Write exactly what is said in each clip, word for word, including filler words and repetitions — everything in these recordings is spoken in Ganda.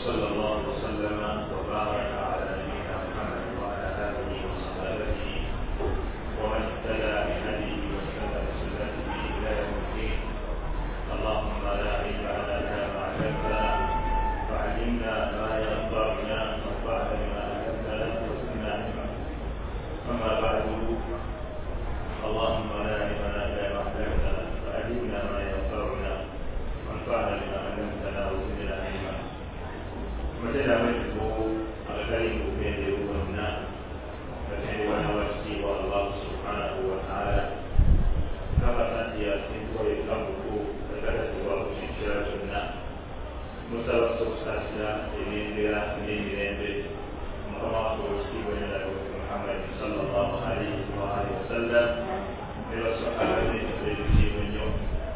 وصلى الله وسلم وبارك على نبينا محمد وعلى آله وصحبه ومن اهتدى بهديه واستنى بسنته إلى يوم الدين. اللهم لا علم لنا إلا ما علمتنا فعلمنا ما ينفعنا وانفعنا بما علمتنا وزدنا علما. أما بعد، اللهم لا علم لنا إلا ما علمتنا فعلمنا ما ينفعنا وانفعنا بما علمتنا وزدنا علما. مثل ما يقول الكريم بين يومنا فكان ونوسي والله سبحانه وتعالى كما تأتي أسنكو يقامكو فكذا سواه شجرتنا متوسط ساسلا إلين بلا إلين بلا محمد ورسول الله محمد صلى الله عليه وآله وسلم إلى الصحابة الذين من يوم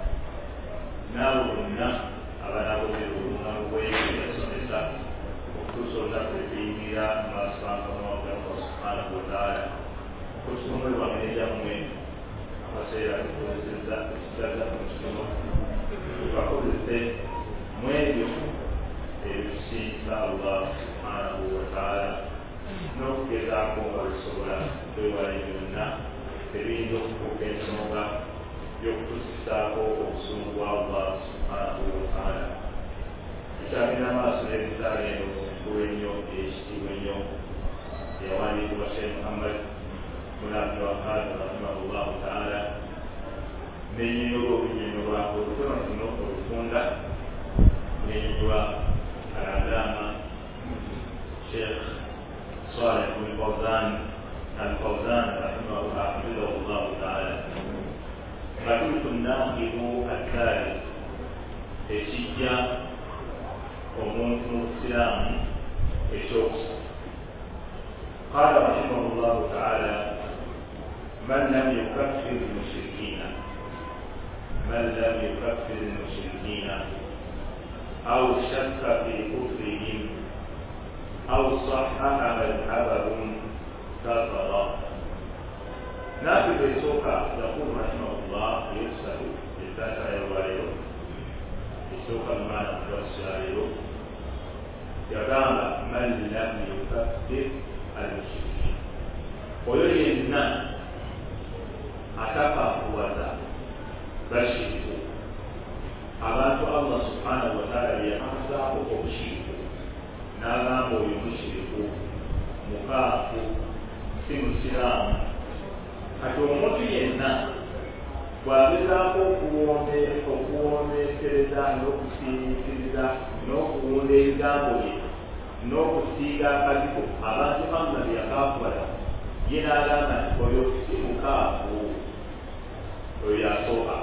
نابلنا على نابلنا ويجب السنة وخصوصا في الدنيا ما سبحانه وتعالى وتعالى خصوصا ومن يوم وسيرة الزلزال الزلزال المسلمون وقول الزيت ميجو الشيء الله سبحانه وتعالى نوكي داكو ورسولا دوالينا تريدو وكيسوغا يكتساكو وسنوا الله سبحانه وتعالى إسامنا ما سنبتارينو كوينيو إشتوينيو يواني وشيخ محمد بن عبد الوهاب رحمه الله تعالى نينيو بنينيو وكورتنا سنو كورتوندا نينيو العلامة شيخ صالح بن فوزان الفوزان رحمه الله حفظه الله تعالى. فكنت الناقب الثالث تشجع ومنت السلام الشخص. قال رحمه الله تعالى: من لم يكفر المشركين من لم يكفر المشركين أو شك في كفرهم أو صحح مذهبهم كفر. نافذ السوكا يقول رحمه الله يسأل بالفتح الوالد السوكا المعنى والسائل يقام من لم يكفر المشركين ويري الناس أتقى قوة بشركوا abantu Allah subhanahu wa ta'ala yahazaako obushiriku n'agamba oyo mushiriku mukaafu si musiraamu. Kati omuntu yenna bw'agezaako okuwombeekereza n'okusiimikiriza n'okuwunda ebigambo bye n'okusiiga akatiko abantu Allah bye yakaakola, ye n'agamba nti oyo si mukaafu, oyo yasooka.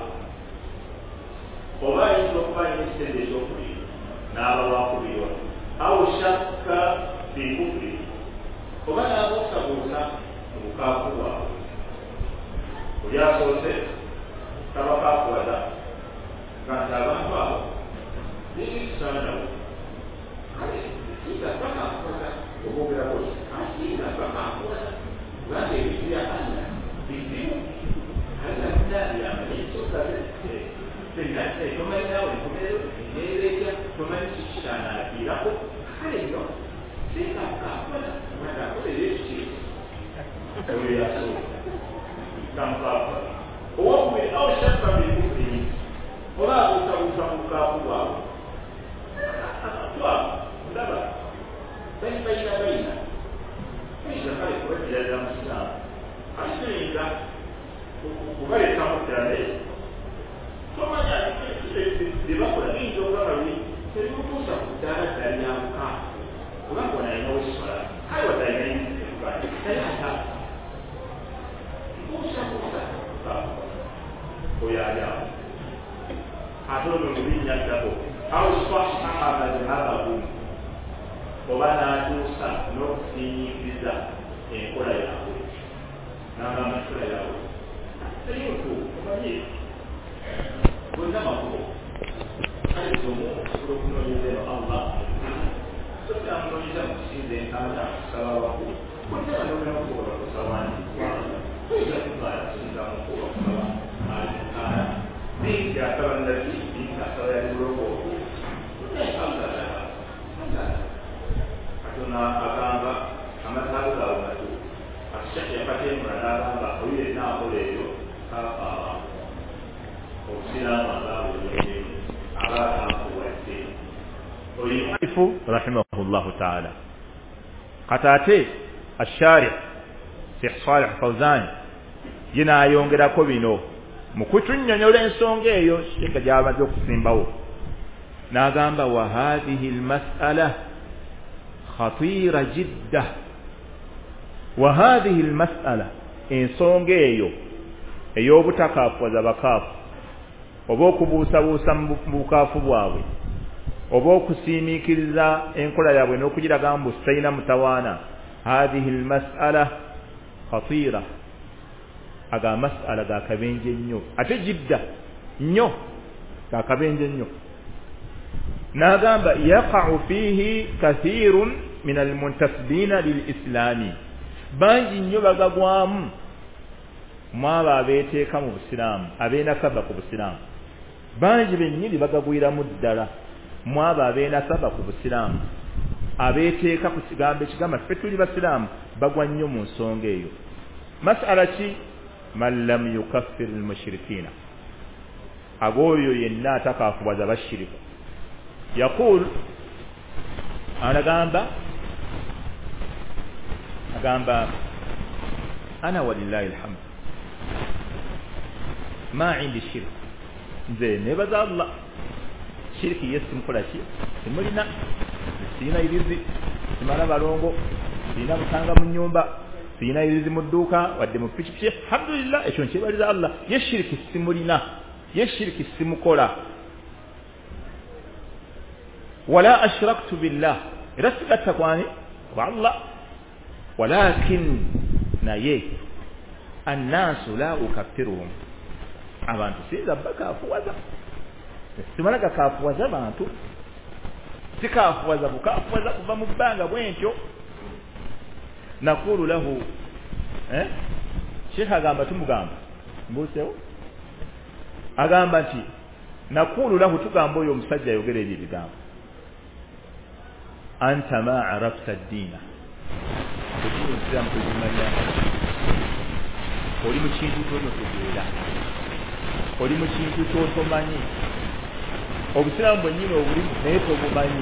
Oba ayinza okuba alina ekitende ekyokubiri n'aba wakubirwa awo shakka fi kufri, oba n'abuusabuusa mu bukaafu bwabwe. Oli asoose tabakaakuwaza nga nti abantu abo nekitusaanawo kale singa bakaakuwaza obogerako asinga bakaakuwaza kubanga ebintu bya Allah bizibu. Allah binaabyamanyi ekyokaze tomanyi nawe enkomerero neereja tomanyi kikikanaagirako kale nno singa mukaakuwaza mwana akolera ekiki oyo yasooka kamukaakuwaza. Owokubiri awo shakka bikufiri, oba abuusabuusa mu bukaafu bwabwe. Abantu abo ndaba bali balina balina tuyinza kale kubatirira mu kisaamu ate tuyinza okubalekamu ddala tomanya byebakola biyinza okugamba luli tebimutuusa ku ddaala ddala lya bukaafu kubanga onalina wekikola kale wadalina yinzikebuganda naye ata buusabuusa bukaafu oyo alyawo ate ono mulinnya ddako awo swahaha madhhabahum, oba n'atuusa n'okusiinyikiriza enkola yaabwe n'agamba enkola yaabwe teyotu omanye gonna makubo kale somu osobola okunoonyeza eno Allah so kyamunoonyeza mu kusinza entaana kusaba waggulu gonna banoomera okukola kusabani oyinza kubaala kusinza mu kukola okusaba alitaana ninga asaba ndaki ninga asaba yalibuloko naye Allah Allah tuna agamba amatabu gawe matu akishaki yakatembula n'agamba oyire naakoleeyo kafaara okusiramu agamba olwegemu aba akakuwadde oyifu rahimahullahu taala kati ate ashari Sheikh Salih Fawzan yina ayongerako bino mu kutunnyonnyola ensonga eyo Sheikh gy'abadde okusimbawo n'agamba wa hadhihi almas'ala khatira jidda wa hadhihi almas'ala ensonga eyo ey'obutakaafuwaza bakaafu oba okubuusabuusa mu bukaafu bwabwe oba okusiimiikiriza enkola yaabwe n'okugiraga mbu sayina mutawaana hadhihi almas'ala khatira aga mas'ala ga kabenje nnyo ate jidda nnyo ga kabenje nnyo n'agamba yaqa'u fihi kathirun min almuntasibina lilislami bangi nnyo bagagwamu mwabo abeeteeka mu busiraamu abeenasaba ku busiraamu bangi bennyini bagagwiramu ddala mwabo abeenasaba ku busiraamu abeeteeka ku kigambo ekigamba ffe tuli basiraamu bagwa nnyo mu nsonga eyo masala ki man lam yukaffir almushrikiina ag'oyo yenna atakaafuwaza bashiriku yaqul anagamba agamba ana walillahi alhamd ma indi shirk nze nebaza Allah shirki yesu mkola ki simulina sina irizi simala balongo sina butanga mu nyumba sina irizi mu dduuka wadde mu pikipiki alhamdulillah ekyo nkyebaliza Allah ye shirki simulina ye shirki simukola wala ashraktu billah era sigatta kwani kwa Allah walakin naye annaasu la ukaffiruhum abantu sinza bakaafuwaza simala gakaafuwaza abantu sikaafuwaza bukaafuwaza kuva mu bbanga bwentyo nakulu lahu eh Sheikh agamba tumugamba mbusewo agamba nti nakulu lahu tugamba oyo omusajja ayogera ebyo ebigambo anta ma arafta ad-dina kujimuzamu kujimanya oli mu kintu ky'onotegeera oli mu kintu ky'otomanyi obusiraamu bwennyini obulimu naye tobumanyi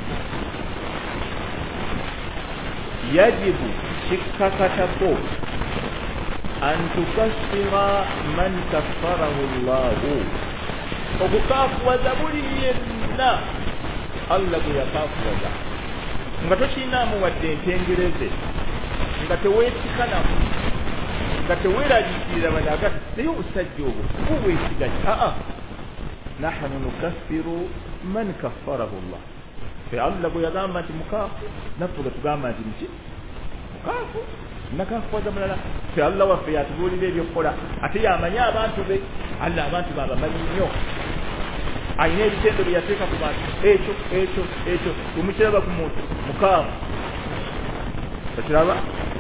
yajibu kikkakatako an tukaffira man kaffarahu llahu okukaafuwaza buli yenna Allah gwe yakaafuwaza nga tokiinaamu wadde entengereze nga teweesikanamu nga teweeraliikirira banaga naye obusajja obwo bubwesigaki aa nahnu nukaffiru man kaffarahu llah fe Allah gwe yagamba nti mukaafu naffe gwe tugamba nti muki mukaafu nakaafuwaza mulala fe Allah waffe yatubuulira ebyokukola ate yamanyi abantu be Allah abantu babamanyi nnyo ayina ebitendo bye yateeka ku bantu ekyo ekyo ekyo omukiraba ku muntu mukaafu okiraba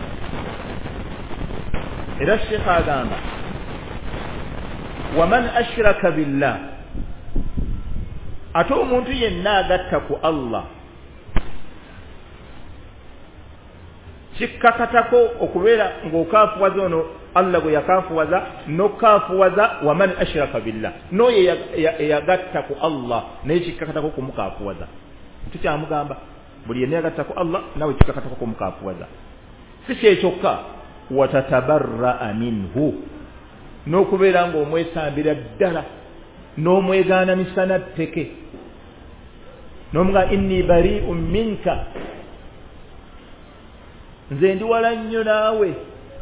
era Sheikh agamba waman ashraka billah ate omuntu yenna agatta ku Allah kikkakatako okubeera ng'okaafuwaza ono Allah gwe yakaafuwaza n'okaafuwaza waman ashraka billah n'oyo eyagatta ku Allah naye kikkakatako kumukaafuwaza tukyamugamba buli yenna yagatta ku Allah nawe kikkakatako kumukaafuwaza si kyekyokka watatabarra'a minhu n'okubeera ng'omwesambira ddala n'omwegaana misana tteke n'omuga inni bari'un minka nze ndi wala nnyo naawe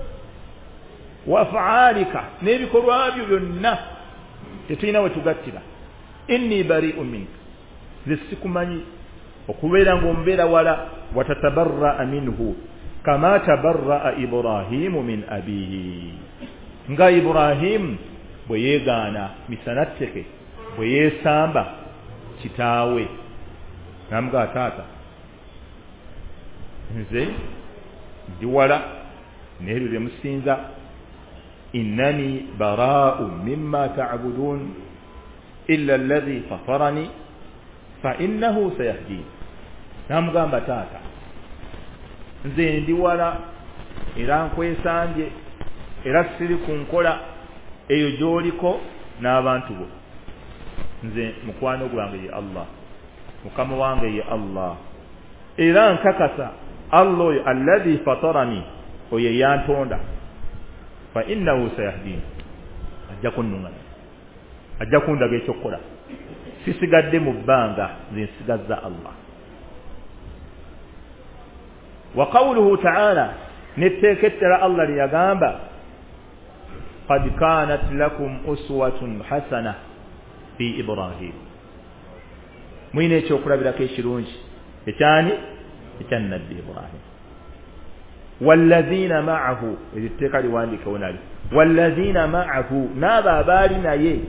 wafaalika n'ebikolwa byo byonna tetulina we tugattira inni bari'un minka nze sikumanyi okubeera ng'omubeera wala watatabarra'a minhu kama tabarra'a Ibrahimu min abihi nga Ibrahim bwe yeegaana misana tteke bwe yeesamba kitaawe namuga taata nze ndi wala n'ebyo bye musinza innani baraa'un mimma ta'budun illa alladhi fatarani fa innahu sayahdin namugamba taata nze ndi wala era nkwesambye era siri ku nkola eyo gy'oliko n'abantu bo. Nze mukwano gwange ye Allah, mukama wange ye Allah, era nkakasa Allah oyo alladhi fatarani oyo yantonda, fa innahu sayahdini, ajja kunnunga, ajja kundaga ekyokukola. Sisigadde mu bbanga, nze nsigazza Allah. Wa qawluhu ta'ala, netteekettera Allah lyagamba qad kanat lakum uswatun hasana fi Ibrahim. Mwine ekyokulabirako ekirungi ekyani ekya nabbi Ibrahim. Walladhina ma'ahu, ebitteeka liwandiikewo nali, walladhina ma'ahu, n'abo abaali naye,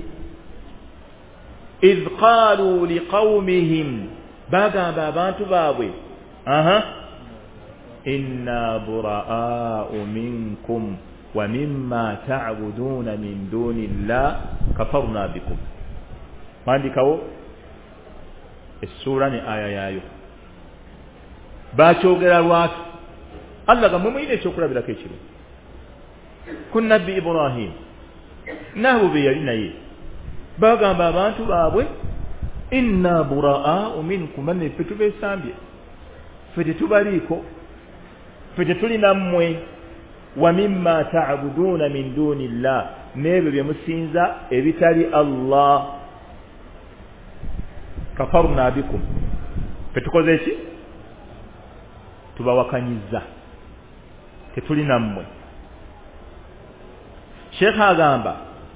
idh qaalu liqawmihim, bagamba abantu baabwe, aha inna buraa'u minkum wa mimma ta'buduna min duni llah kafarna bikum. Mandikawo essura ne aya yaayo. Bakyogera lwatu Allah gamwe mwine ekyokulabirako ekiro ku nabbi Ibrahim n'abo be yali naye, bagamba abantu baabwe inna buraa'u minkum, banne ffe tubeesambye, ffe tetubaliiko, ffe tetulina mmwe, wa mimma ta'buduna min duni llah, n'ebyo bye musinza ebitali Allah, kafarna bikum, ffe tukoze ki? Tubawakanyizza, tetulina mmwe. Sheikh agamba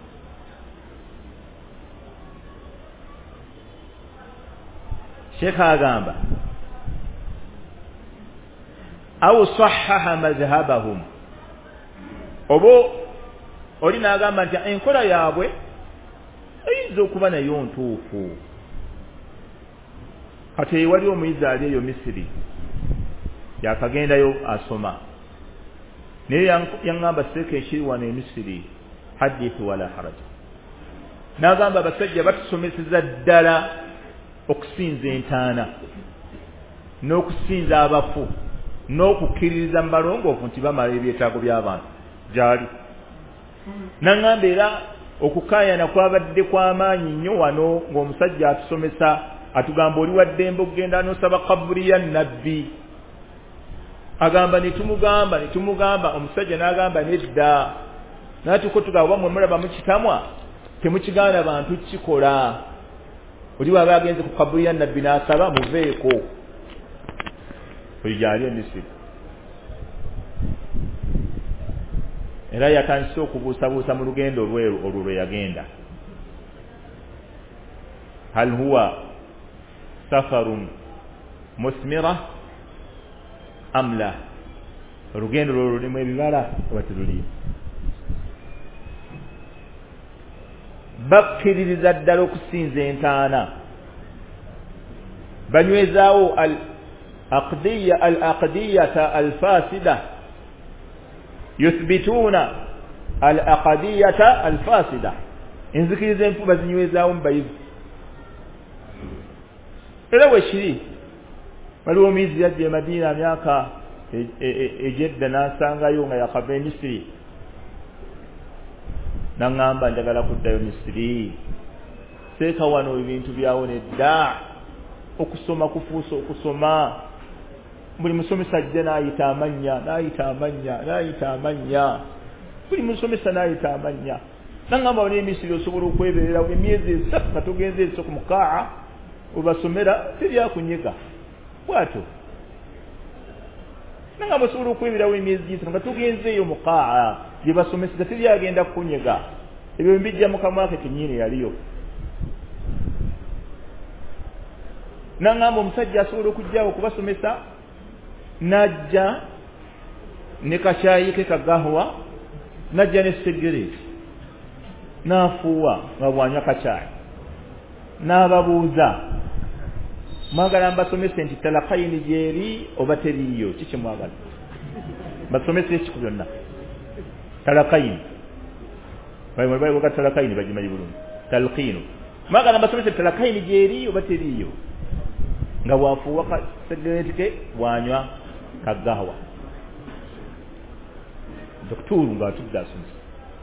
Sheikh agamba au sahhaha madhhabahum, obo oli n'agamba nti enkola yaabwe eyinza okuba nayo ntuufu. Kati wali omuyizi ali eyo Misiri yakagendayo asoma, naye yaŋŋamba seeka ekiri wano e Misiri hadithu wala haraj. N'agamba abasajja batusomeseza ddala okusinza entaana n'okusinza abafu n'okukkiririza mu balongoofu nti bamala ebyetaago by'abantu gyali. N'aŋŋamba era okukaayana kwabadde kw'amaanyi nnyo wano ng'omusajja atusomesa atugamba oli waddembe okugenda n'osaba kabuli ya nnabbi. Agamba nitumugamba nitumugamba omusajja n'agamba nedda, n'atuko tugamba mwe mulaba mukitamwa temukigaana bantu kikola. Oli bw'aba agenze ku kabuli ya nnabbi n'asaba muveeko. Oyo gyali e Misiri. Era yatandise okubuusabuusa mu lugendo olweru olwo lwe yagenda. Hal huwa safarun musmira am la, olugendo lwo lulimu ebibala oba terulimu? Bakkiririza ddala okusinza entaana, banywezaawo al aqdiya al aqdiyata al fasida, yuthbituna al aqdiyata al fasida, enzikiriza enfu bazinywezaawo mu bayivu. Era bwe kiri, waliwo omuyizi yajja e Madiina myaka egyedda n'asangayo nga yakava e Misiri, n'aŋŋamba njagala kuddayo Misiri, seeka wano ebintu byawo nedda, okusoma kufuusa okusoma, buli musomesa ajja n'ayita amannya n'ayita amannya n'ayita amannya, buli musomesa n'ayita amannya. N'aŋŋamba wano e Misiri osobola okwebeererawo emyezi esatu nga togenze eso ku mukaa obasomera teryakunyega bw'atyo. N'aŋŋamba osobola okwebeerawo emyezi gisatu nga togenzeeyo mukaa gye basomeseza teryagenda kunyega. Ebyo mbijja mu kamwa ke kennyini yaliyo. N'aŋŋamba omusajja asobola okujjaawo okubasomesa n'ajja ne kacaayi ke kagahuwa, n'ajja ne sigareeti n'afuuwa nga bw'anywa kacaayi, n'ababuuza mwagala mbasomese nti talakayini gyeri oba teriiyo, kiki mwagala basomese ekiku byonna? Talakayini bayimulibayiboga talakayini bagimanyi bulungi. Talqiinu mwagala mbasomese talakayini gyeri oba teriiyo, nga bwafuuwa sigareeti ke bw'anywa kagawa doktoru ng'atudde asomesa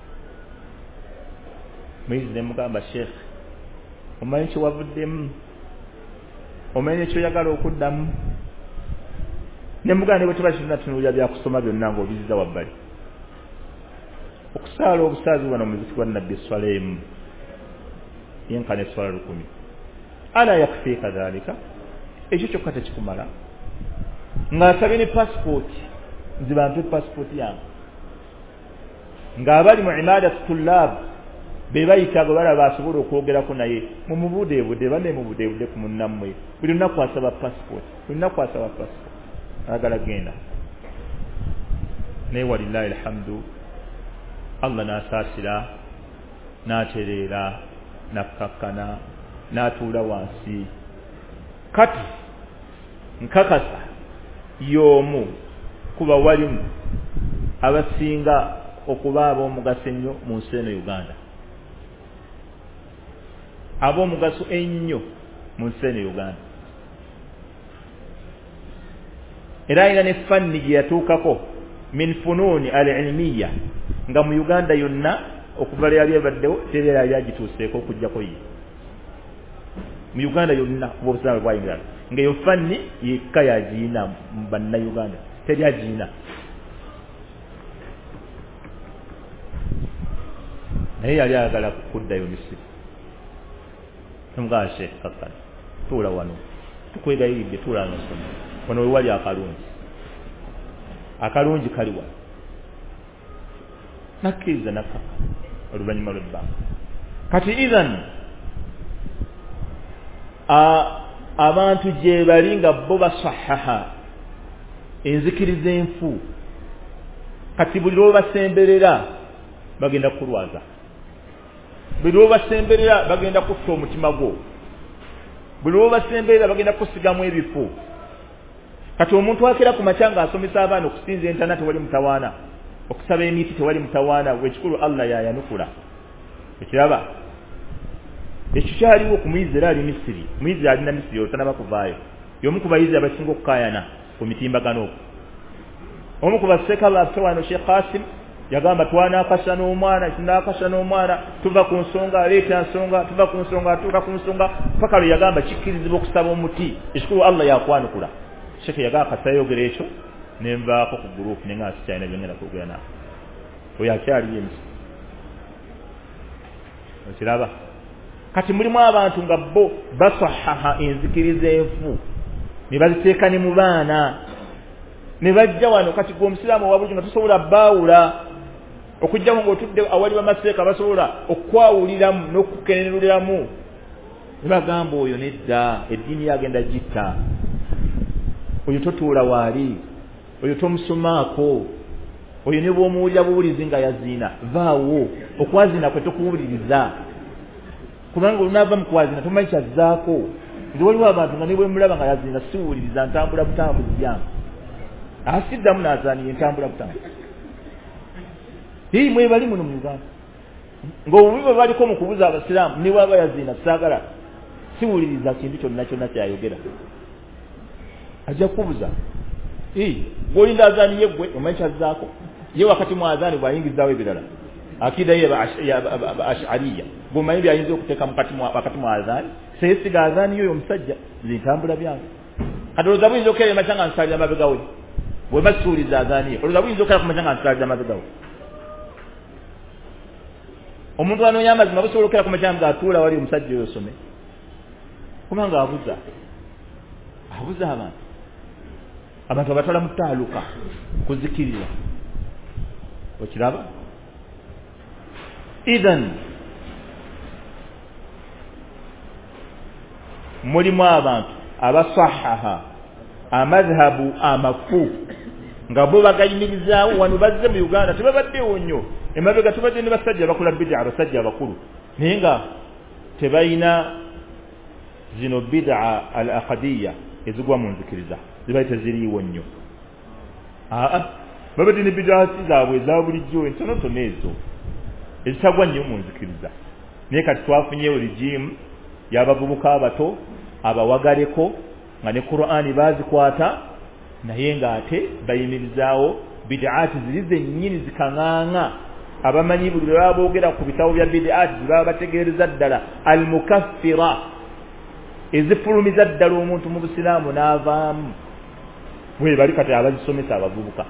muyizi ne mugamba sheikh omanyi kye wavuddemu omanyi ekyoyagala okuddamu ne mugamba ne bwe tuba tunatunuulira byakusoma byonna ng'obiziza wabbali okusaala obusaazi wano muziki wa nabbi swaleemu yenkana eswala lukumi ala yakfiika dhalika ekyo kyokka tekikumala ng'asabye ne pasipoti nziba mpe pasipoti yange ng'abali mu imadatu tullaabu be bayitago balaba asobola okwogerako naye mumubuudeebude banne mubuudeebude ku munnammwe buli lunaku asaba pasipoti buli lunaku asaba pasipoti ayagala genda naye walillahi alhamdu Allah n'asaasira n'atereera n'akkakkana n'atuula wansi kati nkakasa y'omu kuba walimu abasinga okuba ab'omugaso ennyo mu nsi eno Uganda ab'omugaso ennyo mu nsi eno Uganda era ayina ne fanni gye yatuukako min funuuni al-ilmiya nga mu Uganda yonna okuva lyali ebaddewo teri yali agituuseeko okujjako ye mu Uganda yonna kuba obusiraamu bwayingira ng'eyo fanni yekka yagiina mu bannayuganda teri agiina naye yali ayagala kuddayo Misiri omugamba sheekh kakkana tuula wano tukwegayiridde tuula nasoma wano we wali akalungi akalungi kali wano nakkiriza nakkaka oluvannyuma lw'ebbanga kati idhan abantu gye bali nga bo basahaha enzikiriza enfu kati buli lwo basemberera bagenda kulwaza buli lwo basemberera bagenda kutta omutima gwo buli lwo basemberera bagenda kusigamu ebifu kati omuntu akera ku makya ng'asomesa abaana okusinza entana tewali mutawaana okusaba emiti tewali mutawaana wekikulu Allah yayanukula ekiraba ekyo kyaliwo ku muyizi era ali Misiri muyizi alina Misiri otanaba kuvaayo y'omu ku bayizi abasinga okukaayana ku mitimbagano omu ku baseka baffe wano Sheikh Qasim yagamba twanakasa n'omwana kinakasa n'omwana tuva ku nsonga aleeta nsonga tuva ku nsonga atuuka ku nsonga paka lwe yagamba kikkirizibwa okusaba omuti ekikulu Allah yakwanukula Sheikh yagamba kasayogera ekyo nenvaako ku gurupu nenga sikyalina byongera kwogera nawe oyo akyaliyo Misiri okiraba kati mulimu abantu nga bo basahaha enzikiriza enfu ne baziteeka ne mu baana ne bajja wano kati gwe omusiraamu wabulungi nga tosobola baawula okujjamu ng'otudde awali bamaseeka basobola okwawuliramu n'okukeneruliramu ne bagamba oyo nedda eddiini yagenda gitta oyo totuula waali oyo tomusomaako oyo ne bw'omuwulira buwulizi nga yaziina vaawo okwaziina kwe tokuwuliriza kubanga olunaava mu kwazina tomanyi kyazzaako nti waliwo abantu nga ne bwe mulaba nga yaziina siwuliriza ntambula butambuzi yange asiddamu n'azaaniye ntambula butambuzi hii mwebali muno mu Uganda ng'obubi bwe baliko mu kubuza abasiraamu ne bwaba yaziina saagala siwuliriza kintu kyonna kyonna kyayogera ajja kubuza gwolinda azaaniye gwe omanyi kyazzaako ye wakati mu azaani bw'ayingizaawo ebirala akida ye ashariya gomanyi byayinza okuteeka wakati mu azaani seyesiga azaani yoyo omusajja zintambula byange kati olowooza buyinza okukera emakya nga nsalira amabega we bwe basuuliza azaani ye olowooza buyinza okukera ku makya nga nsalira amabega we omuntu anoonya amazima busobola okukera ku makya nga atuula wali omusajja oyo osome kubanga abuza abuza abantu abantu abatwala mu ttaaluka kuzikirira okiraba idhan mulimu abantu abasahaha amadhhabu amafu nga bo bagayimirizaawo wano bazze mu Uganda tebabaddewo nnyo emabega tubadde ne basajja bakola bid'a abasajja abakulu naye nga tebalina zino bid'a al aqadiyya ezigwa mu nzikiriza zibayita ziriiwo nnyo aa babadde ne bid'a zaabwe eza bulijjo entonotono ezo ezitagwa nnyo mu nzikiriza naye kati twafunyeyo rigimu y'abavubuka abato abawagaleko nga ne Qur'ani baazikwata naye ng'ate bayimirizaawo bid'aati ziri zennyini zikaŋŋaŋa abamanyi buli lwe baba boogera ku bitabo bya bid'aati baba bategeereza ddala almukaffira ezifulumiza ddala omuntu mu busiraamu n'avaamu weebali kati abazisomesa abavubuka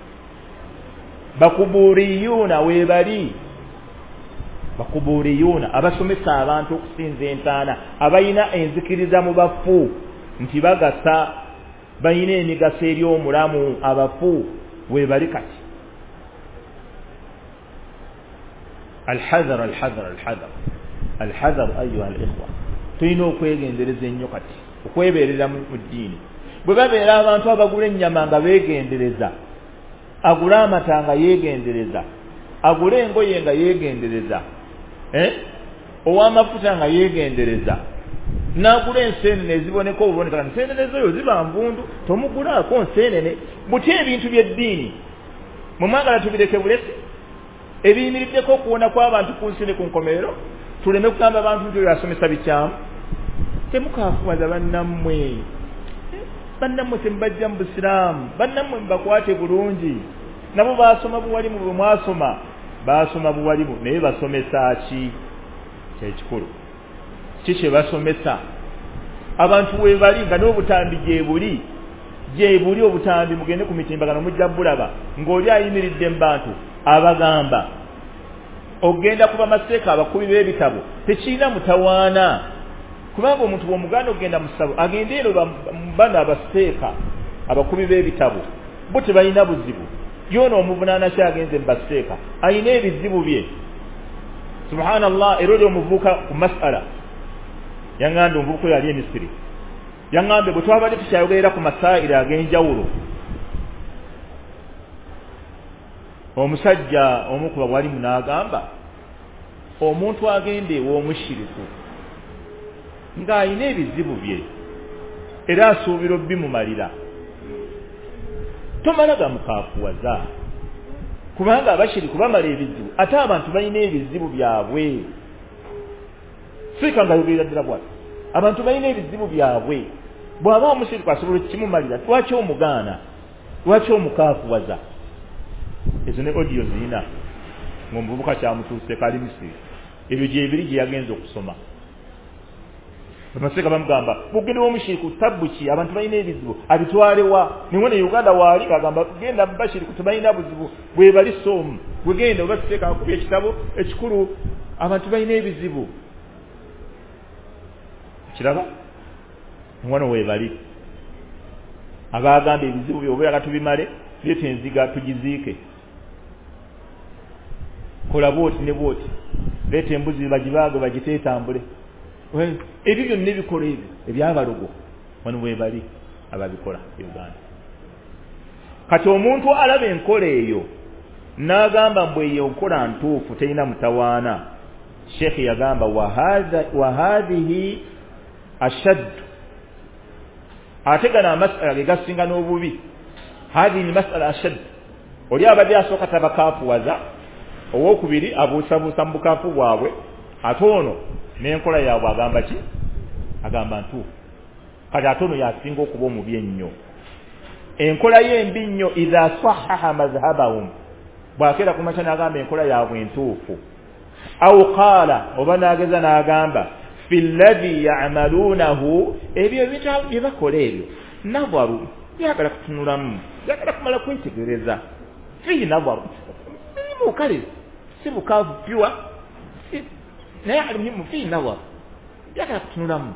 bakuburiyuuna weebali bakuburiyuuna abasomesa abantu okusinza entaana abayina enzikiriza mu bafu nti bagasa bayina emigaso eri omulamu abafu weebali kati alhazar alhazar alhazar alhazar ayuha alikhwa tulina okwegendereza ennyo kati okwebeerera mu ddiini bwe babeera abantu abagula ennyama nga beegendereza agula amata nga yeegendereza agula engoye nga yeegendereza eh? ow'amafuta nga yeegendereza n'agula enseenene eziboneka obuboneka enseenene zoyo ziba nvundu tomugulaako nseenene butya ebintu by'eddiini mumwagala tubireke bulesi ebiyimiriddeko okuwona kw'abantu ku nsi ne ku nkomerero tuleme kugamba abantu nti oyo asomesa bikyamu temukaafuwaza bannammwe bannammwe temubajja mu busiraamu bannammwe mubakwate bulungi nabo baasoma buwalimu bwe mwasoma baasoma buwalimu naye basomesa ki kyekikulu ki kye basomesa abantu weebali nga n'obutambi gye buli gye buli obutambi mugende ku mitimbagano mujja bulaba ng'oli ayimiridde mu bantu abagamba ogenda kuba maseeka abakubi b'ebitabo tekirina mutawaana kubanga omuntu bw'omuganda ogenda mu ssabo agende ero bano abaseeka abakubi b'ebitabo bo tebalina buzibu yoona omuvunaana kyagenze mu baseeka ayina ebizibu bye subhanallah era oli omuvuuka ku masala yaŋŋambe omuvubuka yali e Misiri yaŋŋambe bwe twabadde tukyayogerera ku masaayiri ag'enjawulo omusajja omu ku bawalimu n'agamba omuntu agenda ew'omushiriku ng'ayina ebizibu bye era asuubira obbimumalira tomala gamukaafuwaza kubanga abashiriku bamala ebizibu ate abantu balina ebizibu byabwe siika nga yogerera ddala bwati abantu balina ebizibu byabwe bw'aba omushiriku asobola kimumalira lwaki omugaana lwaki omukaafuwaza ezo ne audio zirina ng'omuvubuka kyamutuuse kali Misiri ebyo gyebiri gye yagenza okusoma bamaseeka bamugamba bugende w'omushiriku tabbuki abantu balina ebizibu abitwalewa niwe ne Uganda waali agamba genda mu bashiriku tebalina buzibu bwe bali somu bwe genda oba tuteeka akubye ekitabo ekikulu abantu balina ebizibu kiraba wano weebali abaagamba ebizibu bye obeera katubimale leeta enziga tugiziike kola bwoti ne bwoti leeta embuzi bagibaage bagiteetambule ebyo byonna ebikola ebyo ebyabalogo wano weebali ababikola Uganda kati omuntu alaba enkola eyo n'agamba mbwe eyo nkola ntuufu terina mutawaana sheekhi yagamba wa hadhihi ashaddu ate gano amasala ge gasinga n'obubi hadhihi masala ashaddu oli abadde asooka tabakaafuwaza owokubiri abuusabuusa mu bukaafu bwabwe ate ono n'enkola yaabwe agamba ki agamba ntuufu kati ate ono yasinga okuba omubi ennyo enkola y'embi nnyo idha sahaha madhhabahum bw'akeera ku makya n'agamba enkola yaabwe entuufu aw qaala oba n'ageza n'agamba fi lladhi ya'maluunahu ebyo bye bakola ebyo navaru byagala kutunulamu byagala kumala kwetegereza fihi navaru birimu kale si bukaavu pyuwa naye alimuhimu fihi navaru byagala kutunulamu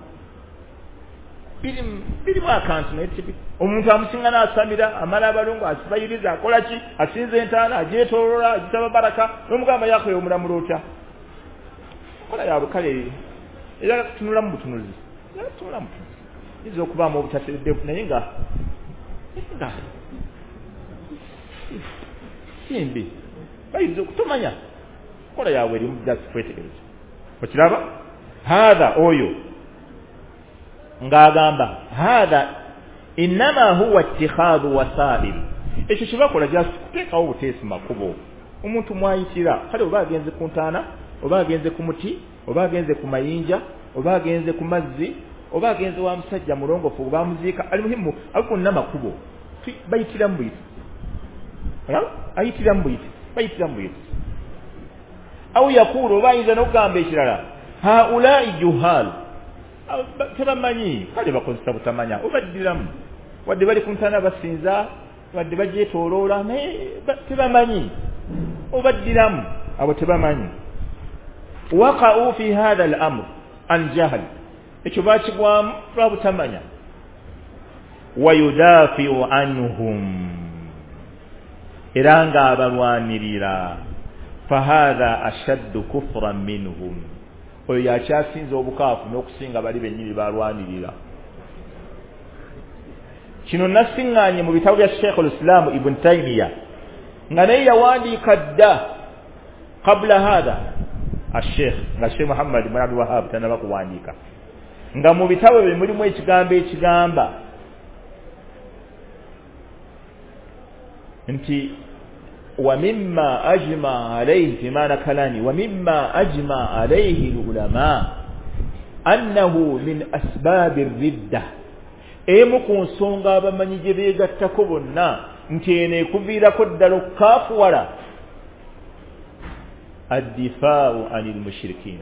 birimu akantu naye omuntu amusinga n'asamira amala abalongo asibayiriza akola ki asinza entaana agyetoolola agisaba baraka n'omugamba yakola omulamu lwotya kola yaabwe kale era kutunulamu butunuzi era kutunulamu butunuzi iza okubaamu obutatereddeku naye nga nga simbi bayinza okutomanya kola yaabwe erimu jasi kwetegereza okiraba haatha oyo ng'agamba haatha innama huwa ittikhadhu wasail ekyo kyebakola jasi kuteekawo buteesi makubo omuntu mwayitira kale oba agenze ku ntaana oba agenze ku muti oba agenze ku mayinja oba agenze ku mazzi oba agenze wa musajja mulongofu oba muziika ali muhimu akonna makubo bayitira mu buyiti ayitira mu buyiti bayitira mu buyiti au yakulu bayinza n'okugamba ekirala haulai juhal tebamanyi kale bakozesa butamanya obaddiramu wadde bali ku ntana basinza wadde bagyetooloola naye tebamanyi obaddiramu abo tebamanyi waqa'u fi hadha al-amr an jahl ekyo bakigwamu lwa butamanya wayudafiu anhum era nga abalwanirira fahadha ashaddu kufran minhum oyo yakyasinza obukaafu n'okusinga bali bennyini balwanirira kino nasiŋŋaanye mu bitabo bya Sheikh al-Islam Ibn Taymiyyah nga naye yawandiika dda qabla hadha al-Sheikh nga Sheikh Muhammad ibn Abdul Wahhab tanaba kuwandiika nga mu bitabo bye mulimu ekigambo ekigamba nti ومما أجمع عليه في معنى كلامي ومما أجمع عليه العلماء أنه من أسباب الردة إيمكم صنغا بمن يجريغ التكبنا نتيني كبيرا كدلو كاف ولا الدفاع عن المشركين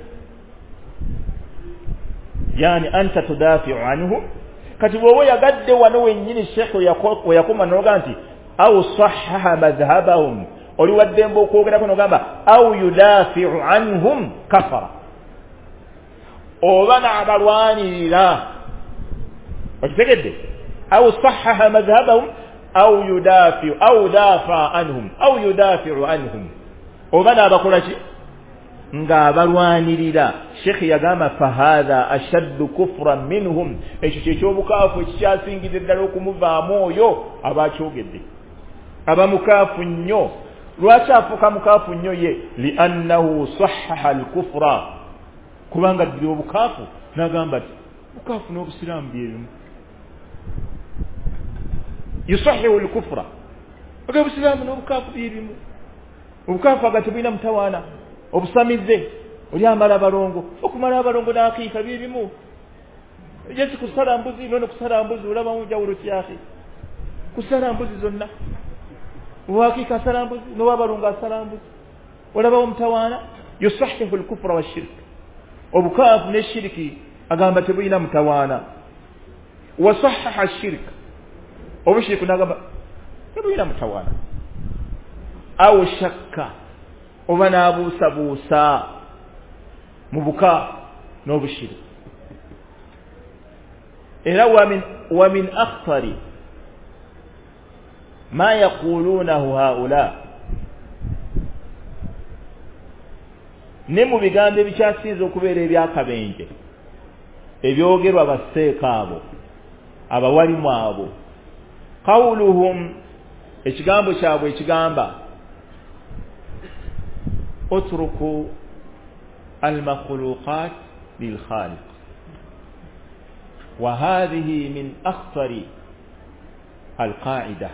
يعني أنت تدافع عنهم كتبوا يقد ونوي ينين الشيخ ويقوم النوغانتي أو صحح مذهبهم ولودهم بوكوغنا كنو غامبا أو يدافع عنهم كفر وبنع بالواني لا وتفكد أو صحح مذهبهم أو يدافع أو دافع عنهم أو يدافع عنهم وبنع بقولاشي nga balwanirira Sheikh yagamba fahadha ashaddu kufran minhum ekyo kyekyobukafu ekikyasingidde ddala okumuvaamu oyo abakyogedde abamukaafu nnyo lwaki afuuka mukaafu nnyo ye liannahu sahaha alkufra kubanga ddira obukaafu n'agamba ti bukaafu n'obusiraamu byebimu yusahihu alkufra aga obusiraamu n'obukaafu byebimu obukaafu agati bulina mutawaana obusamize oli amala abalongo okumala abalongo n'akiika byebimu jesi kusala mbuzi nono kusala mbuzi olaba munjawulo kyaki kusala mbuzi zonna wakiika asala mbuzi n'owabalongo asala mbuzi olaba omutawaana yusahihu alkufra washirk obukaafu n'eshiriki agamba tebulina mutawaana wasahaha ashirk obushiriku n'agamba tebulina mutawaana au shakka oba n'abuusabuusa mu buka n'obushiri era wamin wamin akhtari ma yaqulunahu haula ne mu bigambo ebikyasinza okubeera ebyakabenje ebyogerwa basseeka abo abawalimu abo qawluhum ekigambo kyabwe ekigamba اتركوا المخلوقات للخالق وهذه من أخطر القاعدة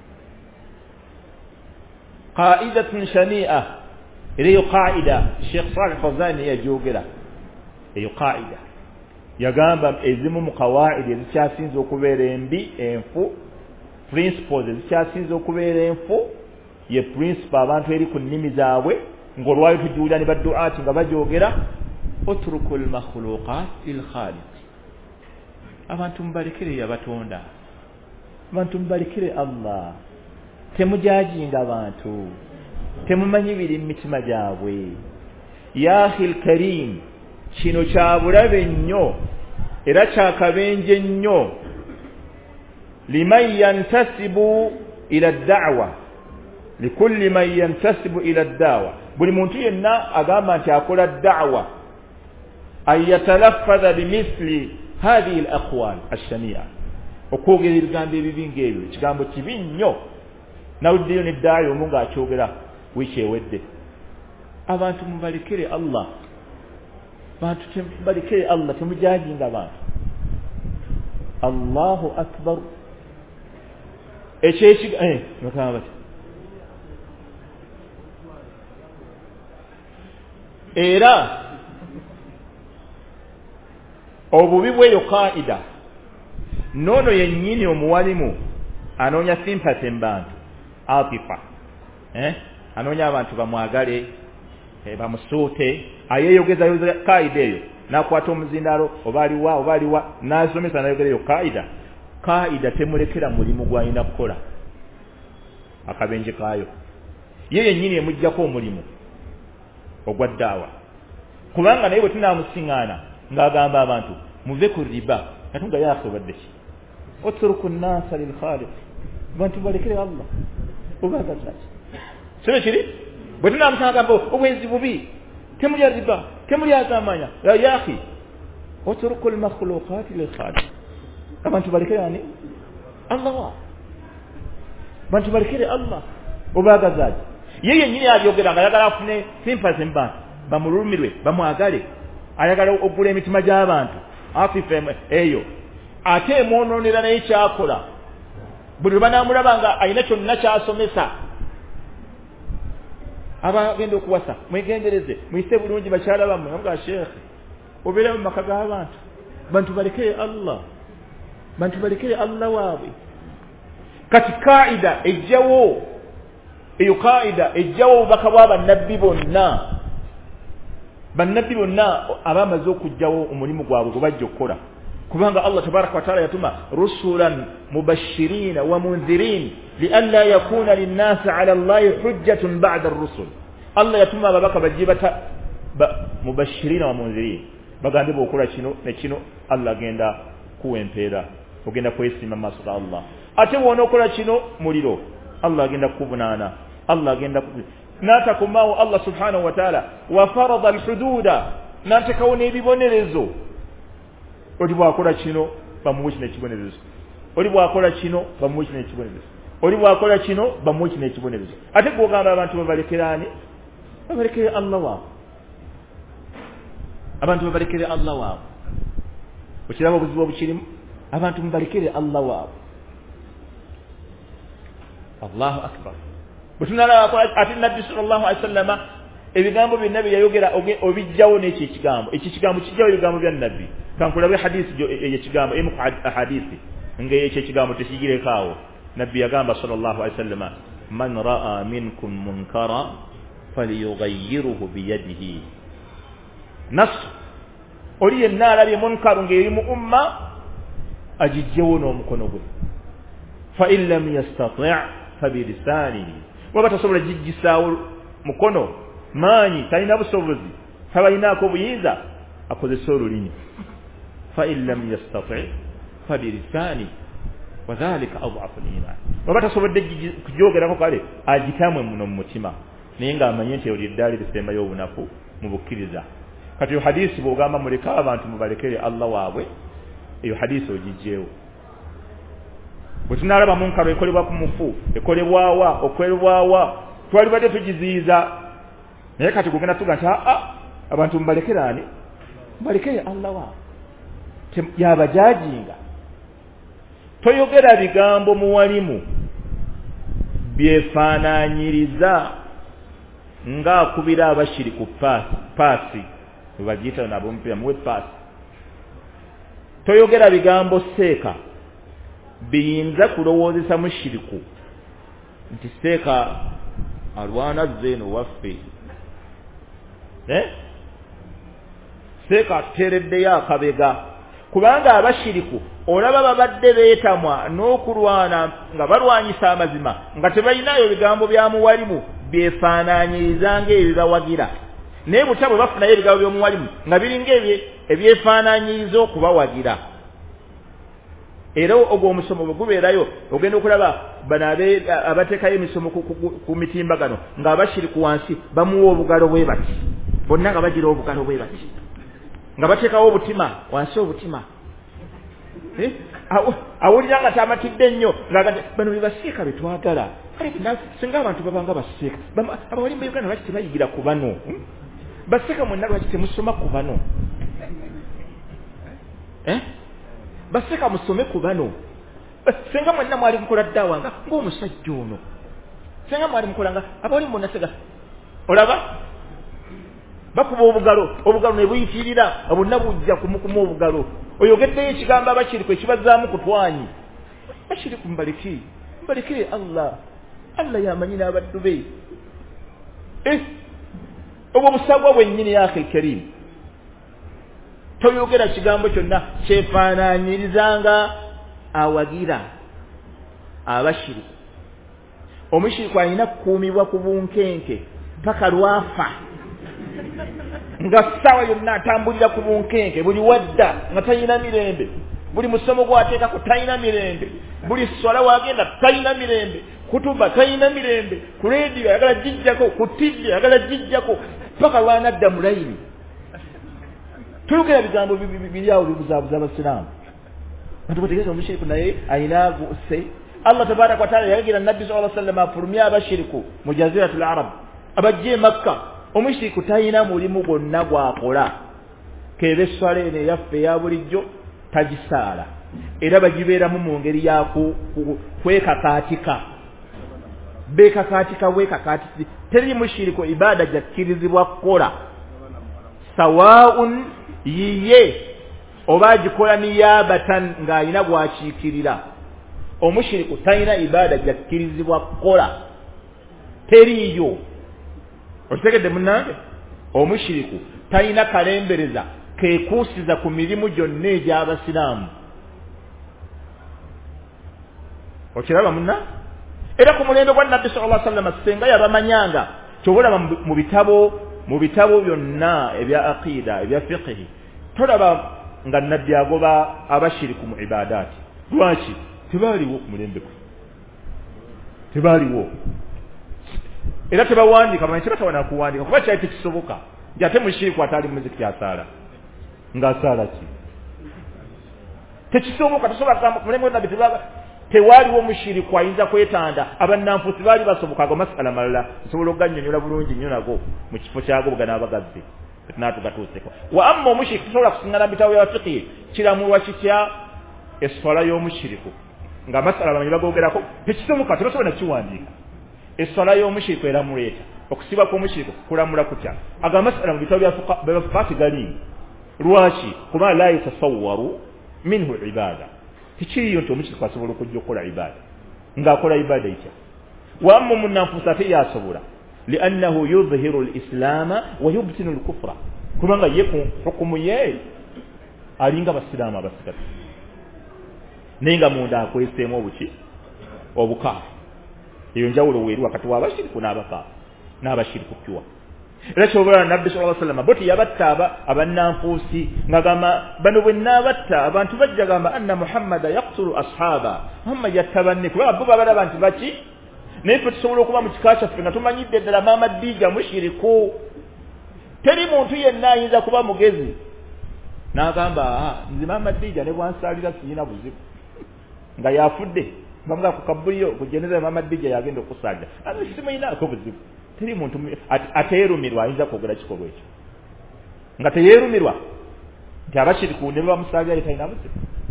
قاعدة شنيئة إليه قاعدة الشيخ صالح الفوزان يجوغلا إليه قاعدة يقام بإزم قواعد الشاسين زو كبيرين بي انفو principles الشاسين زو كبيرين انفو ye principle abantu eri ku nnimi zaabwe ng'olwayo tujuulira ne badduaati nga bajoogera utrukul makhluqat lil khaliq abantu mubalekere yabatonda abantu mubalekere Allah temujajinga abantu temumanyi biri mu mitima gyabwe ya akhil karim kino kya bulabe nnyo era kyakabenje nnyo liman yantasibu ila ad-da'wa likulli man yantasibu ila ad-da'wa buli muntu yenna agamba nti akola da'wa ay yatalaffadha bimithli hadhihi al-aqwal ash-shani'a okwogera ebigambo ebibi ng'ebyo ekigambo kibi nnyo nawuddeyo n'eddayo omu ng'akyogera wiiki ewedde abantu mubalekere Allah bantu mubalekere Allah temujajinga bantu Allahu akbar ekyo ekiga eh mukama bati era obubi bw'eyo qaida nono yennyini omuwalimu anoonya sympathy mu bantu atifa eh anoonya abantu bamwagale eh, bamusuute ayeeyogeza kaida eyo nakwata omuzindalo oba aliwa oba aliwa nasomesa nayogereyo kaida kaida temulekera mulimu gwalina kukola akabenje kayo yeye nyini emujjako omulimu ogwa ddaawa kubanga naye bwe tunaamusiŋŋaana ng'agamba abantu muve ku riba katunga yasobadde ki otruku nnasa lilkhaliq bantu balekere allah obaagazaki sebe kiri bwe tunaamusiŋŋaana agamba obwezi bubi temulya riba temulya agamanya ya akhi otruku lmakhluqati lilkhaliq abantu balekere ani allah bantu balekere allah obaagazaki yeye nyini abyogera nga ayagala afune sympathy mu bantu bamulumirwe bamwagale ayagala okugula emitima gy'abantu afife eyo ate emwonoonera naye kyakola buli lwe banaamulaba nga alina kyonna kyasomesa abagenda okuwasa mwegendereze muyise bulungi bakyala bammwe namuga sheekhe obeera mu maka g'abantu bantu balekere allah bantu balekere allah waabwe kati kaida ejjawo eyo kaida ejjawo obubaka bw'abannabbi bonna bannabbi bonna abamaze okujjawo omulimu gwabwe gwe bajja okukola kubanga allah tabaraka wataala yatuma rusulan mubashirina wa munzirin lianla yakuna linnasi ala llahi hujjatun bada rusul allah yatuma ababaka bajje bata mubashirina wa munzirin bagambe bwokola kino ne kino allah agenda kuwa empeera ogenda kwesiima mu maaso ga allah ate bwona okola kino muliro allah agenda kukuvunaana allah agenda n'atakomawo allah subhanahu wa ta'ala wa farada alhududa n'atekawo n'ebibonerezo oli bwakola kino bamuwe kino ekibonerezo oli bwakola kino bamuwe kino ekibonerezo oli bwakola kino bamuwe kino ekibonerezo ate gwogamba abantu babalekeraani babalekere allah waabwe abantu babalekere allah waabwe okiraba obuzibu obukirimu abantu mubalekere allah waabwe allahu akbar butunalaba ate nabbi sallallahu alaihi wasallam ebigambo bye nabbi yayogera obijjawo n'ekyo ekigambo ekyo ekigambo kijjawo ebigambo bya nabbi kankulabe hadisi ekigambo emu ku hadisi ng'ekyo ekigambo tekigirekawo nabbi yagamba sallallahu alaihi wasallam man raa minkum munkara falyughayyirhu biyadihi nas oli yenna alabye munkaru ng'eri mu umma agijjewo n'omukono gwe fa in lam yastati' fa bilisanihi waba tasobola jijjisaawo mukono maanyi talina busobozi tabalinaako buyinza akozesa olulimi fa in lam yastati' fa bilisanihi wadhalika adhafu liman waba tasobodde kujoogerako kale agitamwe muno mu mutima naye ng'amanye nti oli eddaali lisembayo obunafu mu bukkiriza kati yo hadisi bw'ogamba muleka abantu mubalekere allah waabwe eyo hadisi ogijjeewo bwe tunalaba munkaro ekolebwa ku mufu ekolebwawa okwelebwawa twalibadde tugiziyiza naye kati gugenda tuga nti aa abantu mubalekere ani mubalekere allah waabwe yabajajinga toyogera bigambo muwalimu byefaananyiriza ng'akubira abashiri ku paasi webagiyita nabo mupira muwe paasi toyogera bigambo seeka biyinza kulowoozesa mushiriku nti seeka alwana zeeno waffe eh? seeka atuteereddeyo akabega kubanga abashiriku olaba babadde beetamwa n'okulwana nga balwanyisa amazima nga tebalinayo bigambo bya muwalimu byefaananyiriza ng'ebibawagira naye butya bwe bafunayo ebigambo by'omuwalimu nga biringa ebyefaananyiriza okubawagira era ogwo omusomo bwe gubeerayo ogenda okulaba bano abateekayo emisomo ku mitimbagano ng'abashiri ku wansi bamuwa obugalo bwe bati bonna nga bagira obugalo bwe bati nga bateekawo obutima wansi obutima awulira nga tamatidde nnyo ng'agati bano be basiika be twagala singa abantu babanga basiika abawalimu ba uganda lwaki tebayigira ku bano basiika mwenna lwaki temusoma ku bano basiika musome ku bano singa mwenna mwali mukola ddaawa nga ng'omusajja ono singa mwali mukola nga abawalimu bonna sega olaba bakuba obugalo obugalo ne buyitirira bonna bujja kumukuma obugalo oyogeddeyo ekigambo abakiriku ekibazaamu kutwanyi bakiri ku mbaliki balekere Allah Allah yamanyi n'abaddu be eh obwo busagwa bwennyini ya akhi karim toyogera kigambo kyonna kyefaanaanyirizanga awagira abashiri omushiriku alina kukuumibwa ku bunkenke paka lwafa nga ssaawa yonna atambulira ku bunkenke buli wadda nga talina mirembe buli musomo gwateekako talina mirembe buli swala wagenda talina mirembe kutuba talina mirembe ku leediyo ayagala gijjako ku tivi ayagala gijjako paka lwanadda mu layini tuyogera bigambo biri awo bibuzaabuza abasiraamu natubategeeza omushiriku naye ayina guse Allah tabaraka wa taala yagira nabbi sallallahu alaihi wasallam afurumya abashiriku mu jaziratul arab abajje makka omushiriku tayina mulimu gonna gwakola kebe swale ne yaffe ya bulijjo tagisaala era bagibeeramu mu ngeri ya kwekakaatika bekakaatika wekakaatisi teri mushiriku ibada jakkirizibwa kukola sawaun yiye oba agikola niyabatan ng'alina bwakiikirira omushiriku talina ibada jakkirizibwa kukola teriiyo okitegedde munnange omushiriku talina kalembereza kekuusiza ku mirimu gyonna egy'abasiraamu okiraba munna era ku mulembe gwa nabbi sallallahu alaihi wasallam senga yabamanyanga kyobulaba mu bitabo mu bitabo byonna ebya aqida ebya fiqhi tolaba nga nabbi agoba abashiriku mu ibadaati lwaki tebaaliwo ku mulembe gwe tebaaliwo era tebawandiika manyi tebatawana kuwandika kuba kyali tekisoboka nti ate mushiriku ataali muziki asaala ng'asaala ki tekisoboka tosobola ku mulembe nabbi tebaba tewaaliwo mushiriku ayinza kwetanda abannanfuusi baali basobokaga masala malala nsobola okuganyonyola bulungi nnyo nago mu kifo kyago bugana abagazzi natuugatuuseko wa amma omushiriku tosobola kusiŋŋana bitabo bya fiqhi kiramulwa kitya eswala y'omushiriku nga masala bamanyi bagogerako tekisoboka tebasobola nakiwandiika eswala y'omushiriku eramuleeta okusiba kw'omushiriku kulamula kutya aga masala mu bitabo bya fiqhi gali lwaki kuba la yatasawwaru minhu ibada tikiriyo nti omushiriku asobola okujja okukola ibada ng'akola ibada etya wa amma omunnanfuusi ate yasobola liannahu yudhiru lislaama wa yubtinu lkufra kubanga ye ku hukumu ye alinga abasiraamu abasigatu naye nga munda akweseemu obuki obukaafu eyo njawulo weeri wakati w'abashiriku n'abakaafu n'abashiriku kyuwa era kyobulaba nabbi sallallahu alaihi wasallam boti yabatta abannanfuusi ng'agamba bano bwe naabatta abantu bajja gamba anna muhammada yaqtulu ashaaba muhammad yatta banne kubanga bo babalaba nti baki naye ffe tusobola okuba mu kika kyaffe nga tumanyidde ddala maama ddiija mushiriku teri muntu yenna ayinza kuba mugezi n'agamba nze maama ddiija ne bwansaalira siyina buzibu nga yafudde bamuga ku kabuliyo ku jeneza maama ddiija yagenda okusaalira ate simuyinaako buzibu teri muntu ateerumirwa ayinza kwogera kikolwa ekyo nga teyeerumirwa nti abashiriku ne bamusaalira ye talina buzibu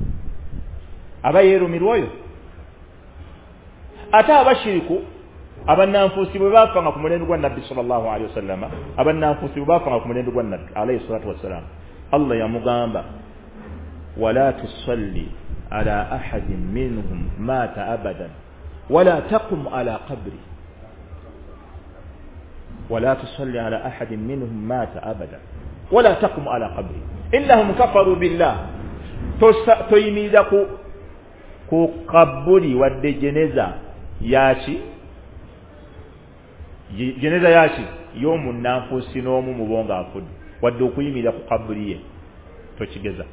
aba yeerumirwa oyo ate abashiriku abannanfuusi bwe baafanga ku mulembe gwa nabbi sallallahu alaihi wasallama abannanfuusi bwe baafanga ku mulembe gwa nabbi alaihi salatu wassalam Allah yamugamba wala tusalli ala ahadin minhum mata abadan wala taqum ala qabri ولا تصلي على أحد منهم مات أبدا ولا تقم على قبره إنهم كفروا بالله تويميدك كقبري ود جنازة ياشي جنازة ياشي يوم النفس نوم مبونغا فود ود كويميدك قبري توشيجزا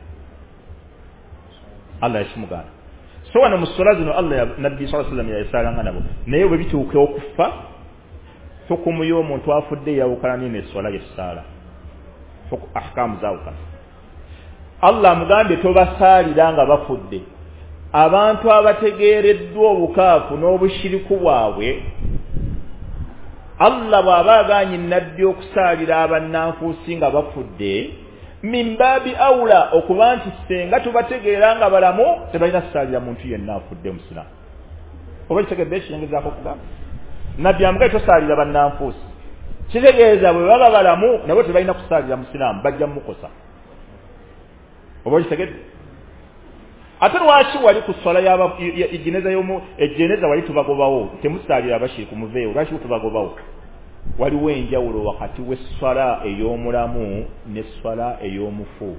الله يشمغان سواء مسلازن الله نبي صلى الله عليه وسلم يا إسرائيل أنا بو نيو بيتو كوكفا hukumu y'omuntu afudde yawukana nini eswala y'essaala ahkamu zawukana Allah amugambye tobasaalira nga bafudde abantu abategeereddwa obukaafu n'obushiriku bwabwe Allah bw'aba agaanye nabbi okusaalira abannanfuusi nga bafudde min baabi awula okuba nti senga tubategeera nga balamu tebalina kusaalira muntu yenna afudde musiraamu oba kitegedde ekiyingizaako okugamba nabbi amugaye tosaalira bannanfuusi kitegeeza bwe baba balamu nabo tebalina kusaalira musiraamu bajja mukosa oba kitegedde ate lwaki wali ku swala y'ejeneza y'omu ejeneza wali tubagobawo temusaalira abashiriku muveewo lwaki tubagobawo waliwo enjawulo wakati w'esswala ey'omulamu n'esswala ey'omufu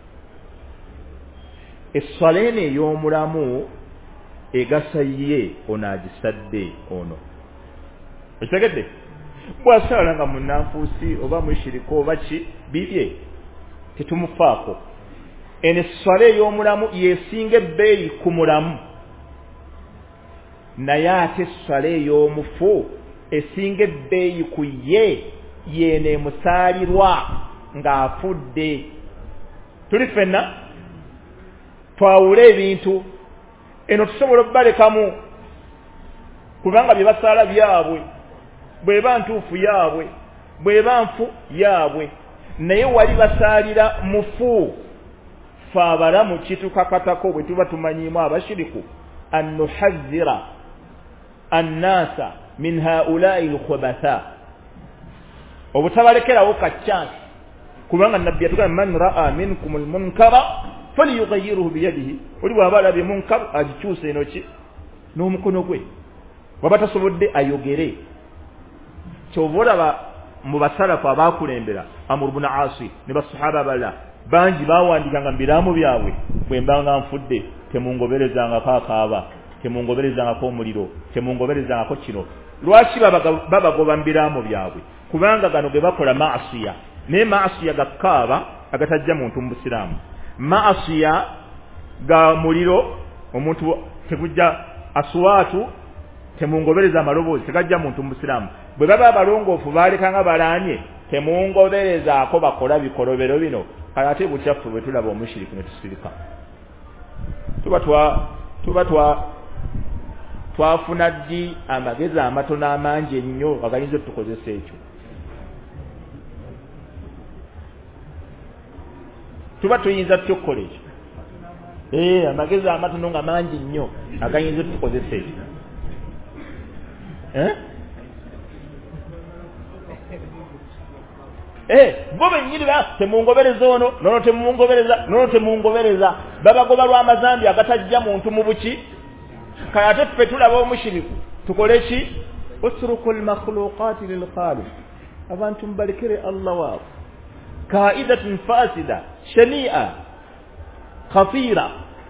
esswala eno ey'omulamu egasa ye ono agisadde ono ekitegedde bw'asala nga munnanfuusi oba mushiriko oba ki bibye tetumufaako eno esswala ey'omulamu yesinga ebbeeyi ku mulamu naye ate esswala ey'omufu esinga ebbeeyi ku ye yeene emusaalirwa ng'afudde tuli ffenna twawule ebintu eno tusobola okubalekamu kubanga bye basaala byabwe bw'eba ntuufu yaabwe bw'eba nfu yaabwe naye wali basaalira mufu fe abalamu kitukakatako bwe tuba tumanyiimu abashiriku an nuhadhira annaasa min haulai lkhubatha obutabalekerawo kaccansi kubanga nabbi yatugamba man raa minkum almunkara falyughayiruhu biyadihi oli bw'aba alabye munkar agikyusa enoki n'omukono gwe waba tasobodde ayogere kyova olaba mu basalafu abaakulembera Amr ibn Asi ne basahaba abalala bangi baawandikanga mu biramu byabwe bwe mbanga nfudde temungoberezangako akaaba temungoberezangako omuliro temungoberezangako kino lwaki babagoba mu biramu byabwe kubanga gano ge bakola maasiya naye maasiya gakaaba agatajja muntu mu busiraamu maasiya ga muliro omuntu tegujja aswatu temungobereza amaloboozi tegajja muntu mu busiraamu bwe baba abalongoofu baalekanga balaanye temungoberezaako bakola bikolobero bino kale ate bukyaffe bwe tulaba omushiriku ne tusirika tuba twa tuba twa twafuna ddi amagezi amatono amangi ennyo agayinza otukozesa ekyo tuba tuyinza tutya okukola ekyo ee amagezi amatono nga mangi nnyo agayinza otukozesa ekyo eh eh bo bennyini ba temungobereza ono nono temungobereza nono temungobereza babagoba lw'amazambi agatajja muntu mu buki kale ate ffe tulaba omushiriku tukole ki usruku lmakhluqati lilkhaliq abantu mubalekere allah waabo kaidatun fasida shania khafira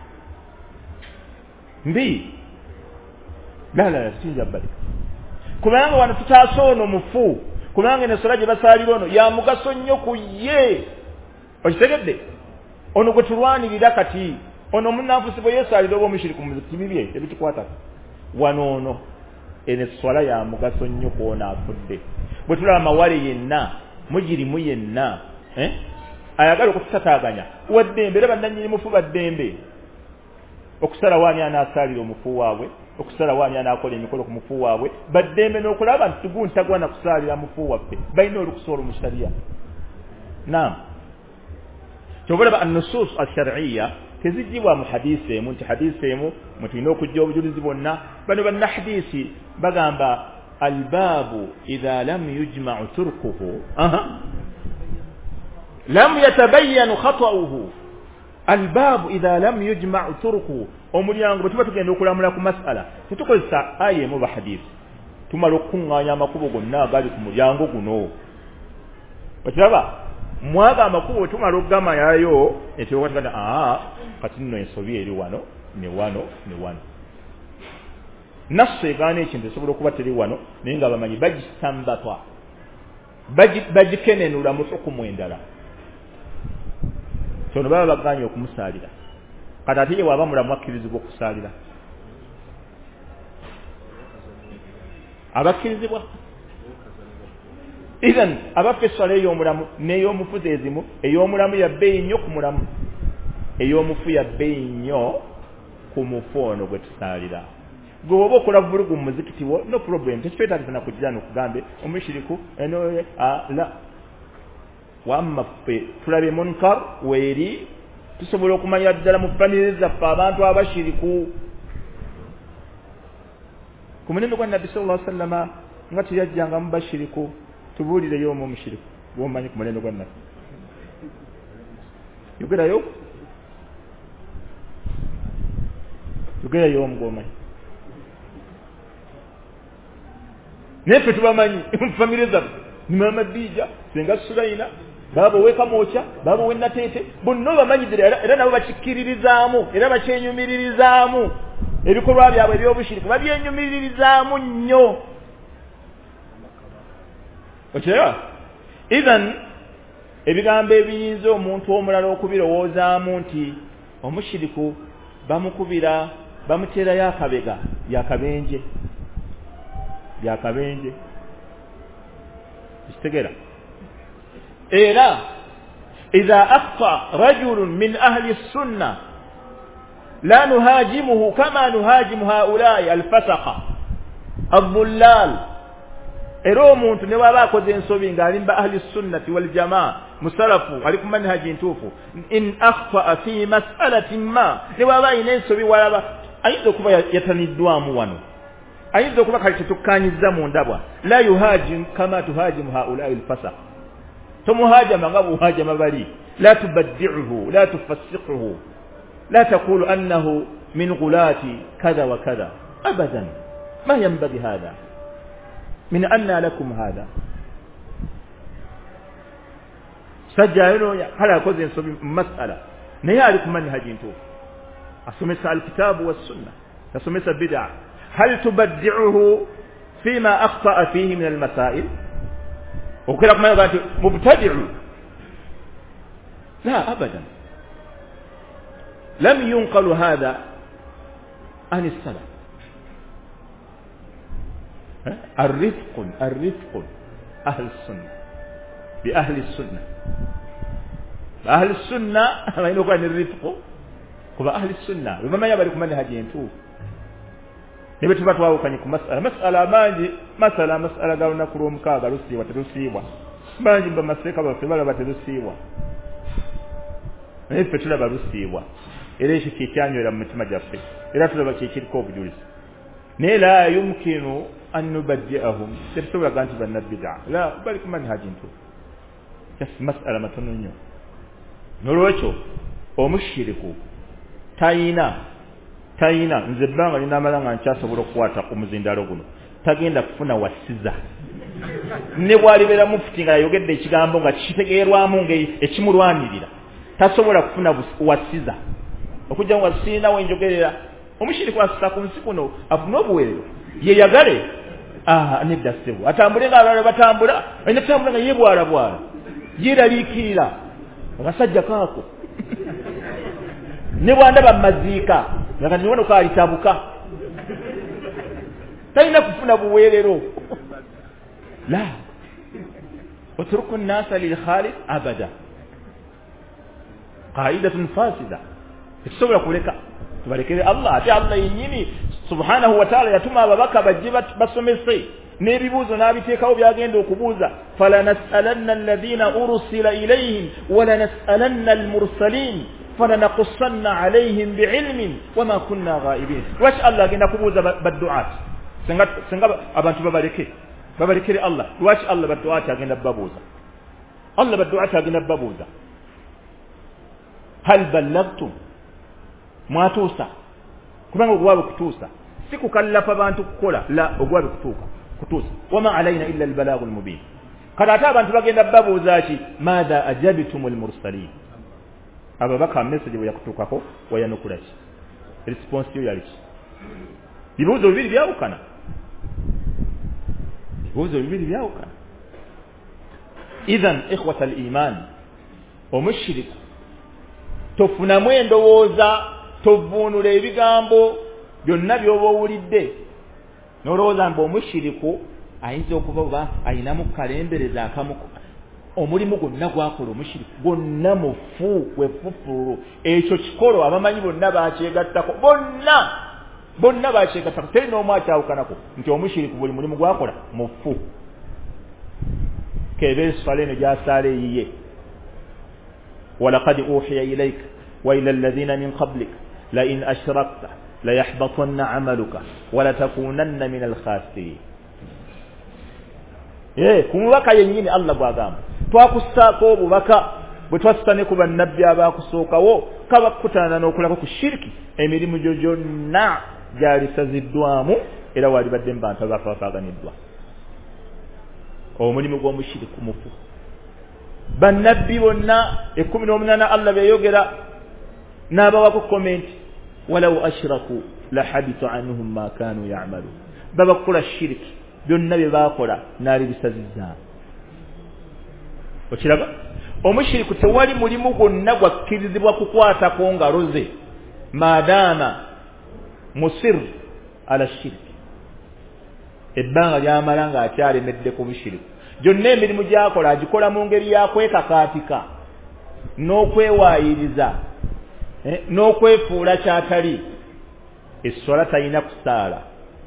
mbi la la sinja balika kubanga wano tutaasa ono mufu kubanga n'essala gye basaalira ono ya mugaso nnyo ku ye okitegedde ono gwe tulwanirira kati ono munnanfuusi bwe yeesaalira oba omushiriku mu bizibu bye ebitukwatako wano ono eno essala ya mugaso nnyo kwona afudde bwe tulaba mawale yenna mugirimu yenna eh? ayagala okutusataaganya waddembe era bannannyini mufu baddembe okusala waani anaasaalira omufu waabwe okusala waani anaakola emikolo ku mufu waabwe baddembe n'okulaba nti tuguntagwana kusaalira mufu waffe balina olukusa olwo mu shariya naam kyobalaba annusus alshariya tezigibwa mu hadisi emu nti hadisi emu mwetulina okujja obujulizi bwonna bano banna hadisi bagamba albaabu idha lam yujmau turkuhu lam yatabayanu khatauhu albaabu idha lam yujmau turkuhu omulyango bwe tuba tugenda okulamula ku masala tetukozesa aya emu ba hadisi tumala okukuŋŋaanya amakubo gonna agali ku mulyango guno okiraba mwaga amakubo bwe tumala okugamayayo etyokatigana aa kati nno ensobi eri wano ne wano ne wano nasso egaana ekintu esobola okuba teri wano naye nga bamanyi bagisambatwa bagikenenula mu sukumu endala kyono baba baganye okumusaalira kati ate ye waaba mulamu akkirizibwa okusaalira abakkirizibwa ithan abaffe essala ey'omulamu n'ey'omufu zeezimu ey'omulamu ya bbeeyi nnyo ku mulamu ey'omufu ya bbeeyi nnyo ku mufu ono gwe tusaalira gwe oba okola vulugu mu muzikiti wo no problem tekitwetagisa na kugira nokugambe omushiriku eno la wamma ffe tulabye munkar weeri tusobola okumanya ddala mu famire zaffe abantu abashiriku ku mulembe gwa nabbi sallallahu alaihi wasallama nga teyajjanga mu bashiriku tubuulireyo omu omushiriku bwomanyi ku mulembe gwa nabbi yogerayo tugera y'omu gwomanyi nefe tubamanyi famire zaffe ni mama Dija senga Sulaina baba weka mocha baba wenna tete bonna bamanyidira era nabo bakikiririzaamu era bakyenyumiririzaamu ebikolwa byabwe ebyobushiriku babyenyumiririzaamu nnyo okyewa idhan ebigambo ebiyinza omuntu omulala okubirowoozaamu nti omushiriku bamukubira bamuteerayo akabega byakabenje byakabenje kitegera era idha akhta rajul min ahli as-sunnah la nuhajimuhu kama nuhajimu haula'i al-fasaqa ad-dhullal era omuntu ne baba akoze ensobi ng'alimba ahli as-sunnati wal jamaa musalafu ali ku manhaji ntuufu in akhta fi mas'alatin ma ne baba ina ensobi walaba ayinza okuba yataniddwamu wano ayinza okuba kali tetukkanyiza mu ndabwa la yuhajim kama tuhajimu haula'i al-fasaqa tumuhajama nga buhajama bali la tubaddi'uhu la tufassiquhu la taqulu annahu min ghulati kadha wa kadha abadan ma yanbaghi hadha min anna lakum hadha sajjaino hala koze ensobi mas'ala naye ali ku manhaji ntuufu asomesa alkitabu wassunna asomesa bid'a hal tubaddi'uhu fima akhta'a fihi min almasail وكذا ما يقول مبتدع لا أبدا لم ينقل هذا عن السلف الرفق الرفق أهل السنة بأهل السنة أهل السنة ما ينقل عن الرفق وبأهل السنة وما يبالك من هجين توف nibe tubatwawo kanye ku masala masala manji masala masala galuna kulomka galusi watalusiwa manji mba maseka bafe bala batalusiwa nefe tulaba lusiwa era ekyo kyekyanywera mu mitima gyaffe era tulaba kyekiriko obujulizi naye la yumkinu an nubaddi'ahum tetusobola ga nti bannabida la bali ku manhaji ntu just masala matono nnyo nolwekyo omushiriku tayina tayina nze bbanga linamala nga nkyasobola okukwata ku muzindalo guno tagenda kufuna wasiza ne bwalibeera mufuti nga yayogedde ekigambo nga kitegeerwamu ng'ekimulwanirira tasobola kufuna wasiza okujja nga sirina wenjogerera omushiriku asisa ku nsi kuno afune obuweerero yeyagale ah nedda ssebo atambule ng'abalala batambula alina kutambula nga yebwalabwala yeeraliikirira akasajja kaako ne bwandaba maziika nga niwono kalitabuka talina kufuna buweerero la watruku nnasa lilkhaliq abada qaidatun fasida tusobola kuleka tubalekere Allah ate Allah yennyini subhanahu wa ta'ala yatuma ababaka bajje basomese n'ebibuuzo n'abiteekawo byagenda okubuuza falanas'alanna alladhina ursila ilayhim walanas'alanna almursalin فلنقصن عليهم بعلم وما كنا غائبين واش الله غينا كبوزا بالدعاء سنغا سنغا abantu babareke babarekere Allah واش الله بالدعاء غينا بابوزا الله بالدعاء غينا بابوزا هل بلغتم ما توسا kubanga ogwabe kutuusa sikukallafa abantu kukola la ogwabe kutuuka kutuusa wama alaina illa albalagul mubin kada ata abantu bagenda babuuza ki madha ajabtumul mursalin ababaka message bwe yakutukako wayanukula ki response yo yali ki bibuuzo bibiri byawukana bibuuzo bibiri byawukana idhan ikhwata al-iman omushrik tofuna mwendowooza tovunula ebigambo byonna byoba owulidde n'olowooza mbu omushiriku ayinza okuba oba ayinamu kalembereza akamu omulimu gwonna gwakola omushiriku gwonna mufu wefufulu ekyo kikolo abamanyi bonna bakyegattako bonna bonna bakyegattako teri n'omu akyawukanako nti omushiriku buli mulimu gwakola mufu keba enswala eno gyasaala eyiye walaqad uhiya ilayka wa ila alladhina min qablik lain ashrakta layahbatanna amaluka walatakunanna min alkhasirin Eh kumubaka yennyini Allah bwagamba twakussaako obubaka bwe twasitane ku bannabbi abaakusookawo kabakutana n'okulako ku shiriki emirimu gyo gyonna gyalisaziddwamu era walibadde mu bantu abaafaaganiddwa omulimu gw'omushiriku mufu bannabbi bonna ekkumi n'omunaana Allah beyogera n'abawako komenti walaw ashraku lahabita anhum ma kanu ya'malu babakola shiriki byonna bye baakola naali bisazizza okiraba omushiriku tewali mulimu gwonna gwakkirizibwa kukwatako ngalo ze maadaama musir ala shiriki ebbanga lyamala nga akyalemedde ku mushiriku gyonna emirimu gyakola agikola mu ngeri yakwekakaatika n'okwewaayiriza eh, n'okwefuula kyatali esswala talina kusaala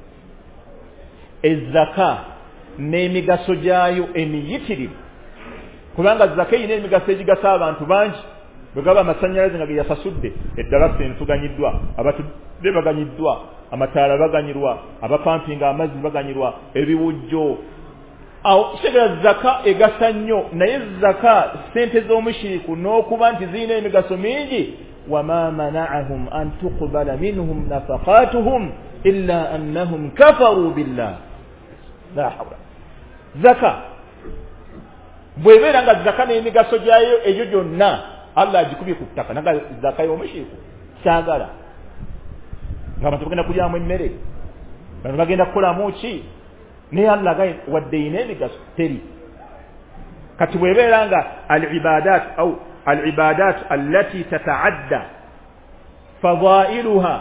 ezzaka n'emigaso gyayo emiyitirivu kubanga zaka eyina emigaso egigasa abantu bangi bwe gaba amasannyalaze nga ge yasasudde eddalasa entuganyiddwa abatudde baganyiddwa amataala baganyirwa abapampinga amazzi baganyirwa ebiwujjo awo kitegera zaka egasa nnyo naye zaka sente z'omushiriku n'okuba nti zirina emigaso mingi wama mana'ahum an tuqbala minhum nafaqatuhum illa annahum kafaru billah la hawla zaka bwebeera nga zaka n'emigaso gyayo egyo gyonna Allah agikubye ku ttaka naga zaka y'omushiriku kyagala ng'abantu bagenda kulyamu emmere abantu bagenda kukolamu ki naye Allah gaye wadde yina emigaso teri kati bwebeera nga al-ibadat au al-ibadat allati tata'adda fadailuha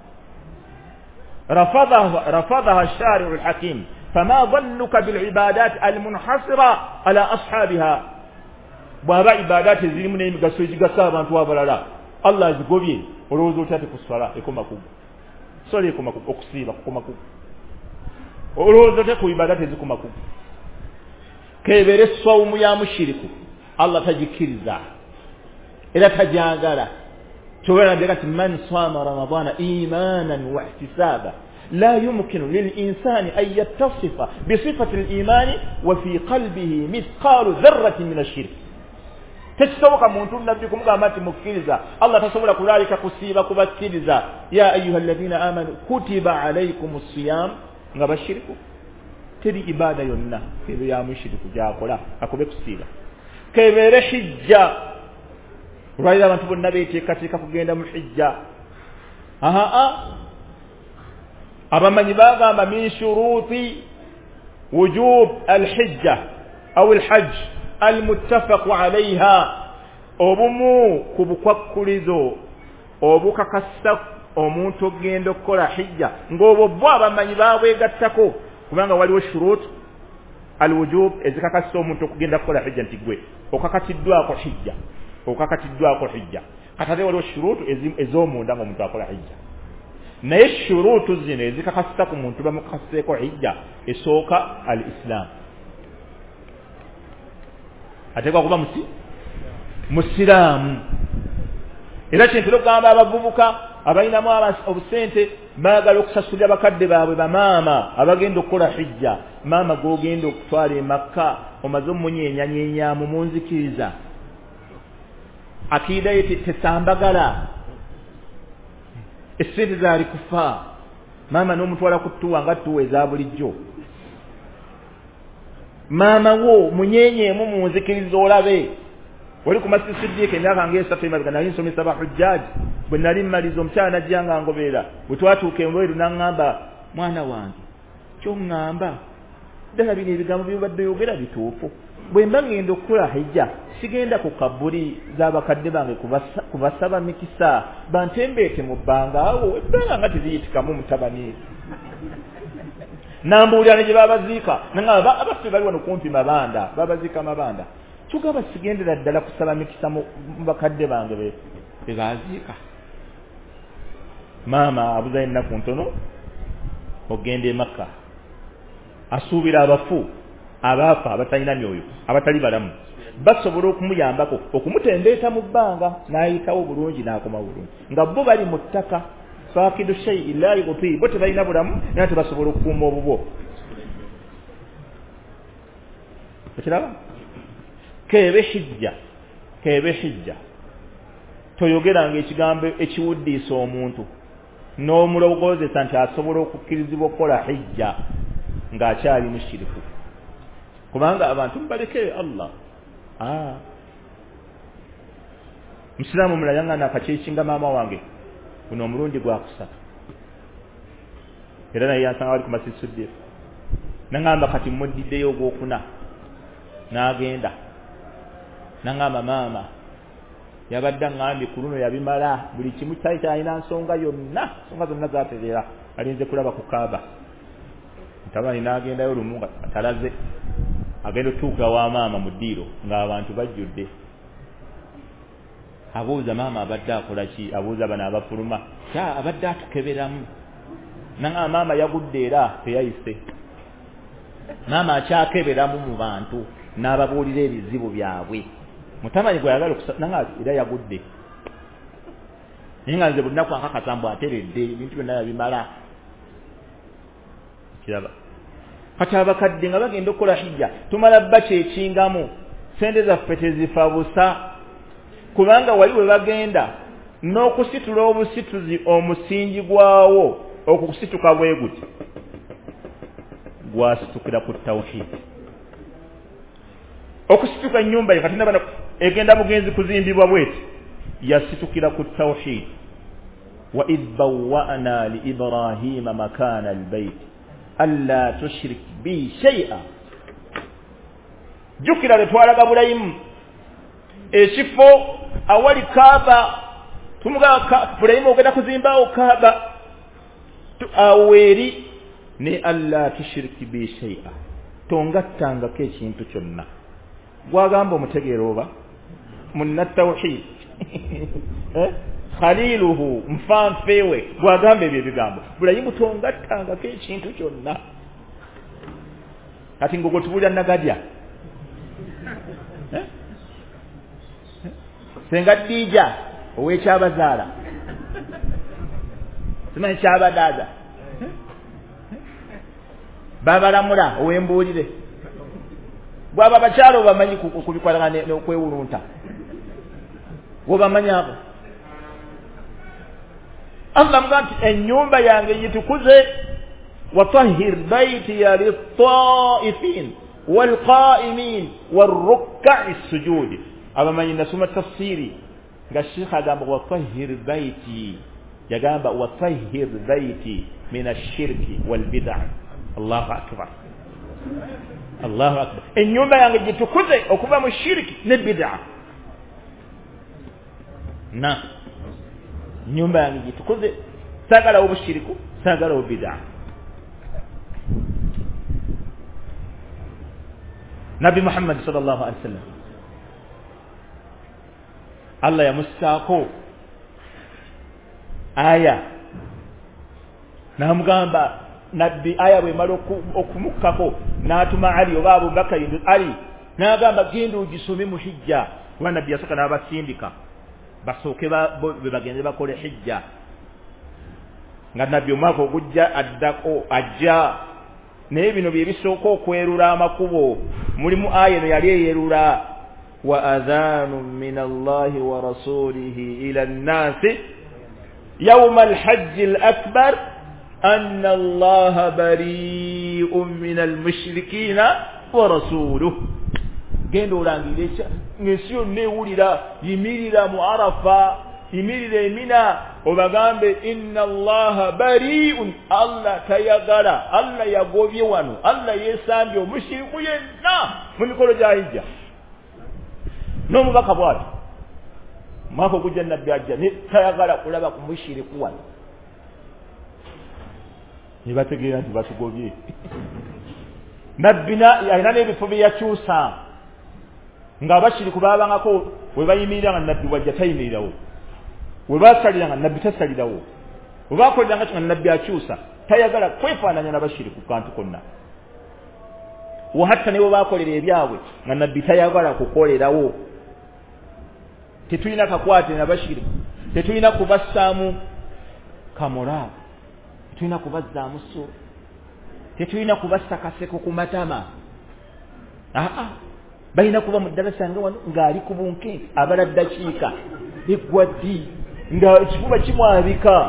rafadaha rafadaha ash-shari'u al-hakim fama dhannuka bil-ibadat al-munhasira ala ashabiha bwaba ibadat zirimu n'emigaso egigasa abantu abalala Allah azigobye olowooza otyate ku ssala ekoma kugu sole ekoma kugu okusiiba kukoma kugu olowooza otya ku ibadat ezikoma kugu kebeere swawumu ya mushiriku Allah tagikkiriza era tajagala kyobera nabye kati man swama ramadana imanan wa ihtisaba لا يمكن للإنسان أن يتصف بصفة الإيمان وفي قلبه مثقال ذرة من الشرك tekisoboka muntu nabbi kumugamba nti mukkiriza Allah tasobola kulalika kusiiba kubakkiriza ya ayuha alladhina amanu kutiba alaykum as-siyam nga bashiriku teri ibada yonna kebe ya mushiriku gyakola akobe kusiiba kebere hijja lwalira abantu bonna beteekateeka kugenda mu hijja aha a abamanyi bagamba min shuruti wujub al-hijja au al-hajj المتفق عليها obumu kubukwakulizo obukakasa omuntu ogenda okukola hijja ng'obwo bo abamanyi babwegattako kubanga waliwo shurut alwujub ezikakasa omuntu okugenda kukola hijja nti gwe okakatiddwako hijja okakatiddwako hijja kati waliwo shurut ez'omunda ng'omuntu akola hijja naye shurutu zino ezikakasa ku muntu bamukakaseeko hijja esooka al-islam atekwa kuba musi musiramu era kintu lokugamba abavubuka abalinamu obusente baagala okusasulira bakadde baabwe bamaama abagenda okukola hijja maama gogenda okutwala e Makka omaze omumunyenyanyenyamu munzikiriza akida ye tesambagala esente zaali kufa maama n'omutwala ku ttuwa nga ttuwa eza bulijjo maama wo munyenyemu munzikiriza olabe wali ku masjid Siddiq emyaka ng'esatu emabega nali nsomesa bahujjaji bwe nali mmaliza omukyala najjanga ngobeera bwe twatuuka embweru n'aŋŋamba mwana wange ky'oŋŋamba ddala bino ebigambo byobadde yogera bituufu bwe mba ngenda okukola hijja sigenda ku kabbuli z'abakadde bange kubasaba mikisa bantembeete mu bbanga awo ebbanga nga teziyitikamu mutabani nambuulira ne gye babaziika nangamba abaffe bali wano kumpi mabanda babaziika mabanda tugaba sigendera ddala kusaba mikisa mu bakadde bange be baziika maama abuza ennaku ntono ogenda e Makka asuubira abafu abaafa abatalina myoyo abatali balamu basobola okumuyambako okumutendeeta mu bbanga n'ayitawo bulungi n'akoma bulungi nga bo bali mu ttaka fakidu shay'i la yuti bo tebalina bulamu era tebasobola okukuuma obubwo ekiraba kebe hijja kebe hijja toyogeranga ekigambo ekiwuddiisa omuntu n'omulowozesa nti asobola okukkirizibwa okukola hijja ng'akyali mushiriku kubanga abantu mubaleke Allah ah musiramu mulala yangana akakikinga maama wange guno omulundi gwa kusatu era naye yansanga wali ku masisudde nangamba kati muddiddeyo ogwokuna n'agenda nangamba maama yabadde ngambye ku luno yabimala buli kimu kyali kyalina nsonga yonna nsonga zonna zaatereera alinze kulaba ku kaaba mutabani n'agendayo lumu nga atalaze agenda otuuka wa maama mu ddiiro ng'abantu bajjudde abuuza maama abadde akola ki abuuza bano abafuluma kya abadde atukeberamu nanga maama yagudde era teyayise maama akyakeberamu mu bantu n'ababuulira ebizibu byabwe mutamani gwe yagala nanga era yagudde naye nga nze buli nnaku akakasambu ateredde ebintu byonna yabimala kiraba kati abakadde nga bagenda okukola hijja tumala bba kyekingamu sente zaffe tezifa busa kubanga wali we bagenda n'okusitula obusituzi omusingi gwawo okukusituka bwe guti gwasitukira ku tawhid okusituka nyumba ye kati nabana egenda mugenzi kuzimbibwa bweti yasitukira ku tawhid wa idh bawwa'na li ibrahima makana albayt alla tushrik bi shay'a jukira letwalaga Ibrahimu ekifo awali kaaba tumuga Ibrahimu ogenda kuzimbawo kaaba aweri ne alla tushrik bi shay'a tongattanga ke kintu kyonna gwagamba omutegeera oba munna tawhid eh khaliluhu mfanfewe gwagamba ebyo ebigambo Ibrahimu tongattanga ke kintu kyonna kati ngogo tubulya nagadya eh senga dija owekyabazaala simanyi kyabadaza babalamula owembuulire bwaba bakyalo bamanyi kubikwatagana n'okwewulunta wobamanyi abo Allah mga nti ennyumba yange yitukuze watahhir baytiya lit-taifin wal-qa'imin war-ruk'i sujud abamanyi nasoma tafsiri nga Sheikh agamba watahhir bayti yagamba watahhir bayti min ash-shirki wal-bid'ah Allahu akbar Allahu akbar ennyumba yange gitukuze okuva mu shirki ne bid'ah na nyumba yange gitukuze sagala obushiriku sagala obid'ah Nabi Muhammad sallallahu alaihi wasallam Allah yamussako aya namugamba nabbi aya bwe malo okumukako natuma Ali oba Abu Bakar Ali nagamba genda ugisome mu hijja wa nabbi yasaka n'abasindika basooke be bagende bakole hijja nga nabbi omwaka ogujja addako ajja naye bino bye bisooka okwerula amakubo mulimu aya eno yali eyerula wa adhanu min Allahi wa rasulihi ila nnasi yawma alhajji alakbar anna Allaha bari'un min almushrikina wa rasuluhu genda olangire ng'ensi yonna ewulira yimirira mu Arafa yimirira emina obagambe inna Allaha bari'un Allah tayagala Allah yagobye wano Allah yesambye omushiriku yenna mu mikolo gya hijja n'omubaka bwati mwaka ogujja nabbi ajja ne tayagala kulaba ku mushiriku wano ne bategeera nti batugobye nabbi alina n'ebifo bye yakyusa nga abashiriku baabangako we bayimirira nga nabbi wajja tayimirirawo we basalira nga nabbi tasalirawo we bakolera nga nabbi akyusa tayagala kwefaananya n'abashiriku kantu konna wa hatta ne bwe bakolera ebyabwe nga nabbi tayagala kukolerawo tetulina kakwate n'abashiriku tetulina kubassaamu kamoraal tetulina kubazzaamu ssuubi tetulina kubassa kaseko ku matama aa balina kuba mu ddalasa nga wano ng'ali ku bunke abala ddakiika eggwaddi nga ekifuba kimwabika.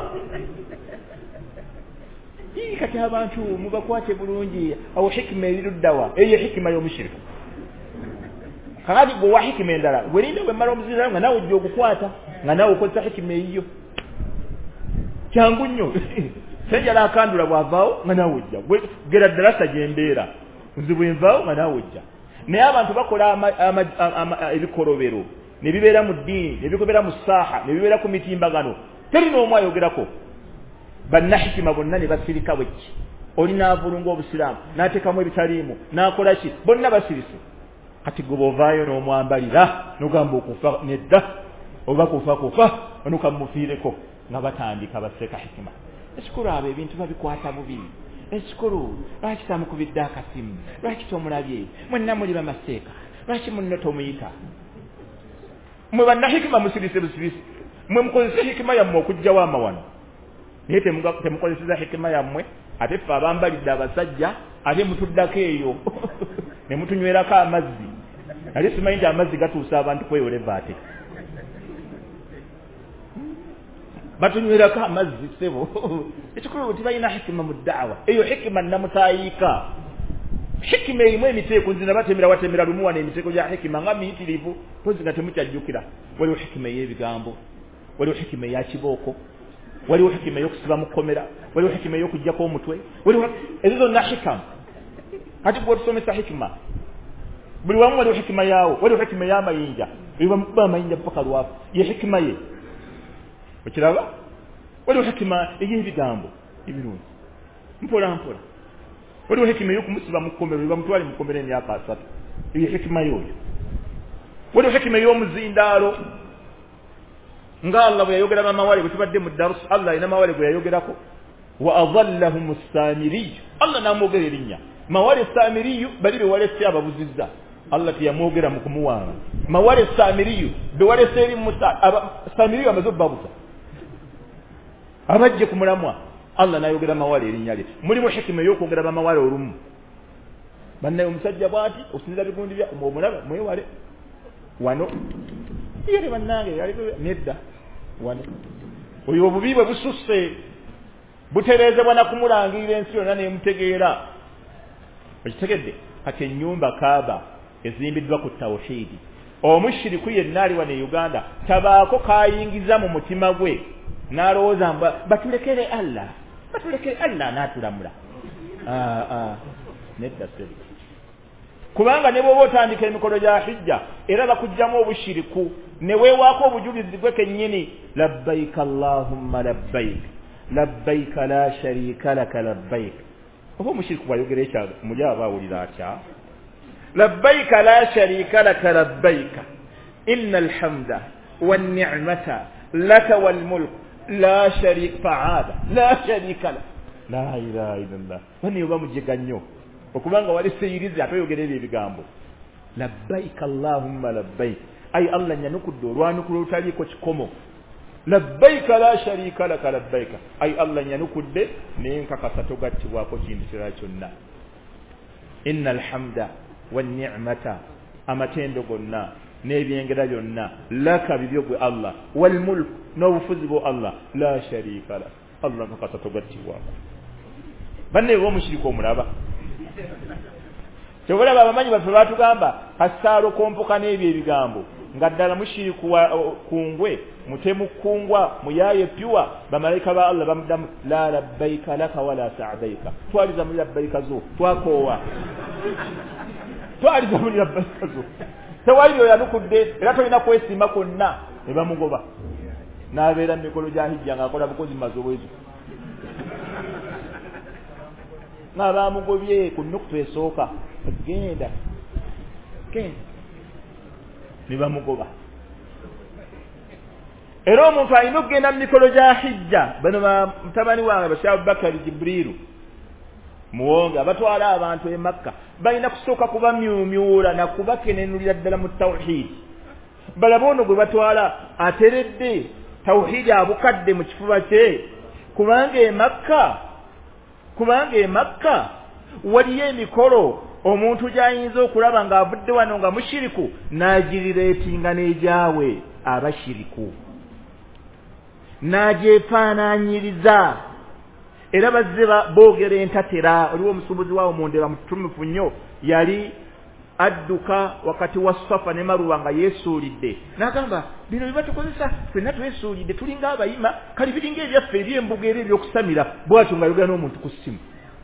Kati abantu mubakwate bulungi awo hikima eriruddawa eyo hikima y'omushiriku. Kakati gwe wa hikima endala welinda bwe mmala omuzira nga nawe ojja okukwata nga nawe okozesa hikima eyiyo kyangu nnyo. Sejjala akandula bw'avaawo nga nawe ojja gera ddalasa gyembeera nzi bwenvaawo nga nawe ojja. Naye abantu bakola ebikolobero ne bibeera mu ddiini ne bibeera mu saaha ne bibeera ku mitimbagano teri n'omu ayogerako. Bannahikima bonna ne basirika bweki olina avulunga obusiraamu n'ateekamu ebitaliimu n'akola ki bonna basirise. Kati gwe bw'ovaayo n'omwambalira n'ogamba okufa nedda oba kufa kufa onukamufiireko nga batandika baseka hikima. Ekikulu abo ebintu babikwata bubi. Ekikulu lwaki tamukubidde akasimu, lwaki tomulabye, mwenna muli bamaseeka, lwaki munno tomuyita. Mwe bannahikima musirise busirisi, mwe mukozesa hikima yammwe okugjawo amawano. Naye temukozeseza hikima yammwe ate ffe abambalidde abasajja ate mutuddako eyo ne mutunywerako amazzi. Nali simanyi nti amazzi gatuusa abantu kweyoleva ate. Batunywerako amazzi sebo. Ekikulu tibalina hikima mu da'wa. Eyo hikima namutayiika. Hikima erimu emiteeko nzina batemera watemera lumu wana emiteeko gya hikima nga miyitirivu pozi nga temukyajjukira. Waliwo hikima ey'ebigambo, waliwo hikima eya kibooko, waliwo hikima y'okusiba mu kkomera, waliwo hikima y'okuggyako omutwe, waliwo ezo zonna hikama. Kati bwe tusomesa hikima buli wamu waliwo hikima yaawo, waliwo hikima y'amayinja, buli bamukuba amayinja paka lwafu ye hikima ye. Okiraba? Waliwo hikima ey'ebigambo ebirungi mpola mpola. Waliwo hikima y'okumusiba mu kkomero bwe bamutwale mu kkomero emyaka asatu, eyo hikima y'oyo. Waliwo hikima y'omuzindaalo nga Allah bwe yayogera bamawale bwe tubadde mu darus Allah alina mawale gwe yayogerako wa adallahum as-samiriyu Allah n'amwogera erinnya mawale samiriyu bali be walese ababuzizza Allah tiyamwogera mu kumuwanga mawale samiriyu be walese eri musa samiriyu amaze babuza abajje kumulamwa Allah n'ayogera mawale erinnya lye. Mulimu hikima y'okwogera bamawale olumu bannaye omusajja bw'ati osinza bigundi bya omulaba mwewale wano yere bannange yali nedda wano oyo obubi bwe bususse butereezebwa na kumulangirira ensi yonna neemutegeera. Okitegedde kati ennyumba Kaaba ezimbiddwa ku tawhidi. Omushiriku yenna ali wano e Uganda tabaako kayingiza mu mutima gwe n'alowooza mba batulekere Allah batulekere Allah n'atulamula. Ah, ah. Nedda seri. Kubanga ne bw'oba otandika emikolo gya hijja era bakugjamu obushiriku ne weewaako obujulizi gwe kennyini labbayika allahumma labbayik labbayika la sharika laka labbayik. Oba omushiriku bw'ayogera ekyago muli aba awulira atya? Labbayika la sharika laka labbayika inna alhamda wanni'mata laka walmulk la sharika fa'ada la sharika lak la ilaha illallah. Bani oba mujiga nnyo okubanga wali seyirize atoyogera ebyo ebigambo labbayika allahumma labbayik ay Allah nyanukudde olwanukula olutaliiko kikomo labbayika la sharika laka labbayika ay Allah nyanukudde nenkakasa togattibwako kintu kirala kyonna. Inna alhamda wanni'mata amatendo gonna n'ebyengera byonna laka bibyo gwe Allah walmulk n'obufuzi bwo Allah la sharika lak Allah nkakasa togattibwako. Banne b'omushirika omulaba Kyobulaba abamanyi baffe batugamba kasaalo kompoka n'ebyo ebigambo nga ddala mushiriku kungwe mutemu kungwa muyaye pyuwa bamalayika ba Allah bamuddamu la labbayika laka wala sa'daika twaliza muri labbayika zo twakoowa twaliza muri labbayika zo tewaliyo yanukudde era tolina kwesiima konna ne bamugoba n'abeera mu mikolo gya hijja ng'akola bukozi mazobwezo nga bamugobye ku nnukuta esooka genda genda ne bamugoba. Era omuntu alina okugenda mu mikolo gya hijja bano mutabani wange Bashir Abubakari Jibrilu muwonge abatwala abantu e Makka balina kusooka kubamyumyula na kubakenenulira ddala mu tawhidi. Balaba ono gwe batwala ateredde tawhidi abukadde mu kifuba kye kubanga e Makka kubanga e Makka waliyo emikolo omuntu gy'ayinza okulaba ng'avudde wano nga mushiriku n'agirireetinga n'egyawe abashiriku n'agyefaanaanyiriza era bazze boogera entatera. Oliwo omusuubuzi waawo mundeba mututumufu nnyo yali adduka wakati wa Safa ne Marwa nga yeesuulidde n'agamba bino bye batukozesa ffenna twesuulidde tulinga abayima kali biringa ebyaffe eby'embuga era ebyokusamira bw'atyo nga yogera n'omuntu ku ssimu.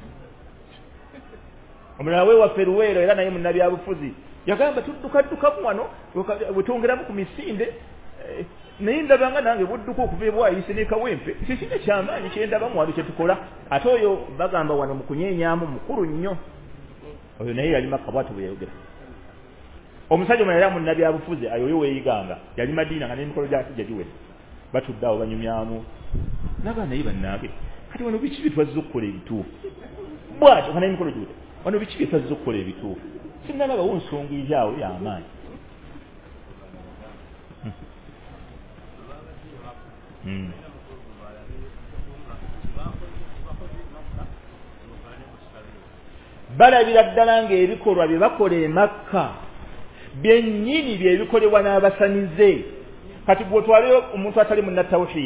Omulala we waffe Luweero era naye munnabyabufuzi yagamba tuddukaddukamu wano bwe twongeramu ku misinde naye ndabanga nange budduka okuva ebwayise ne Kawempe kikina kyamaanyi kyendabamu wali kyetukola. Ate oyo bagamba wano mu kunyeenyaamu mukulu nnyo oyo naye yali Makka bw'atyo bwe yayogera. Omusajja omulala era munnabyabufuzi ayoyo weeyiganga yali Madiina nga n'emikolo gya hijja giwera batudde awo banyumyamu nagamba naye bannange kati wano biki bye twazze okukola ebituufu bw'atyo nga n'emikolo giwera wano biki bye twazze okukola ebituufu sinnalabawo nsonga eryawo y'amaanyi. Hmm. balabira ddala ng'ebikolwa bye bakola e Makka byennyini bye bikolebwa n'abasanize. Kati bw'otwaleyo omuntu atali munnatawhiid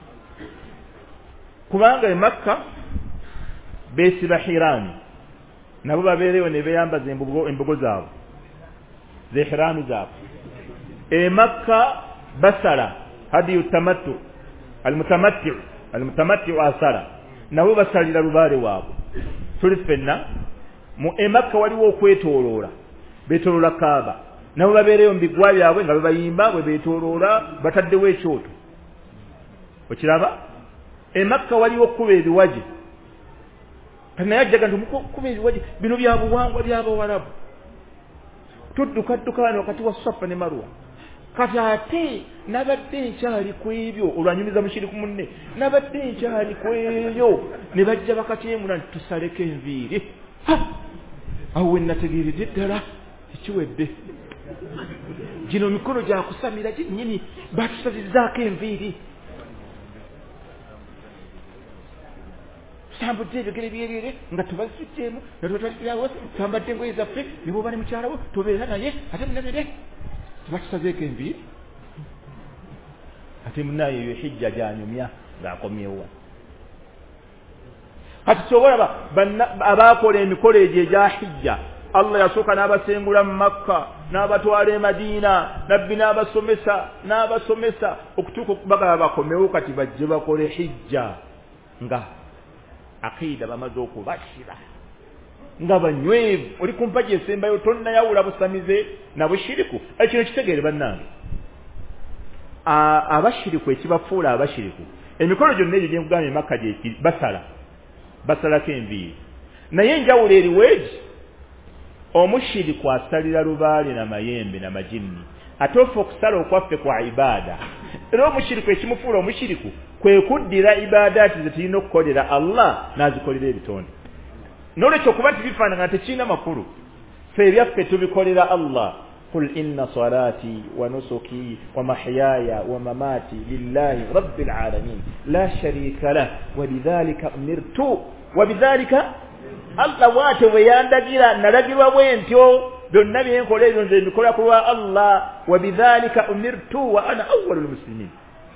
kubanga e Makka beesiba hiraami nabo babeereyo ne beeyambaza embogo, embogo zaabwe z'ehiraami zaabwe. E Makka basala hadiyu tamattu almutamattiu almutamattiu asala nabo basalira lubaale waabwe. Tuli ffenna mu e Makka waliwo okwetooloola beetooloola Kaaba nabo babeereyo mu bigwa byabwe nga bebayimba bwe beetooloola bataddewo ekyoto. Okiraba e Makka waliwo okuba ebiwaje naye ajjaga nti mukuba ebiwaje bino bya buwangwa by'Abawarabu. Tuddukadduka wano wakati wa Safa ne Marwa kati ate nabadde nkyali ku ebyo olwanyumiza mushiriku munne nabadde nkyali ku ebyo ne bajja bakatyemula nti tusaleko enviiri. Awo we nategeeredde ddala ekiwedde gino mikolo gya kusamira ginnyini batusazizzaako enviiri. Tambudde ebigere byerere nga tubazijjeemu natwatwalirawo twambadde engoye zaffe ne bw'oba ne mukyalawo tobeera naye ate munabire tubatusazeeko enviiri. Ate munaye eyo hijja gyanyumya ng'akomyewo. Kati kyobalaba abaakola emikolo egyo egya hijja Allah yasooka n'abasengula mu Makka n'abatwala e Madiina nabbi n'abasomesa n'abasomesa okutuuka okubagala bakomewo kati bajje bakole hijja nga akiida bamaze okubashira nga banywevu. Oli ku mpagi esembayo tonnayawula busamize na bushiriku. Ekino kitegeere bannange abashiriku ekibafuula abashiriku emikolo gyonna egyo gyengugambye e Makka gyekiri basala basalako enviiri naye enjawulo eriweegi omushiriku asalira lubaale na mayembe na majinni ate ofe okusala okwaffe kwa ibaada. Era omushiriku ekimufuula omushiriku kwe kuddira ibaadaati ze tulina okukolera Allah n'azikolera ebitonde. N'olwekyo okuba nti bifaanana tekirina makulu ffe ebyaffe tubikolera Allah. قل إن صلاتي ونسكي ومحياي ومماتي لله رب العالمين لا شريك له وبذلك أمرت وبذلك الله واتو وياندجira nalagirwa bwentyo byonna byenkola ebyo nze mbikola kulwa Allah وبذلك أمرت وأنا أول المسلمين.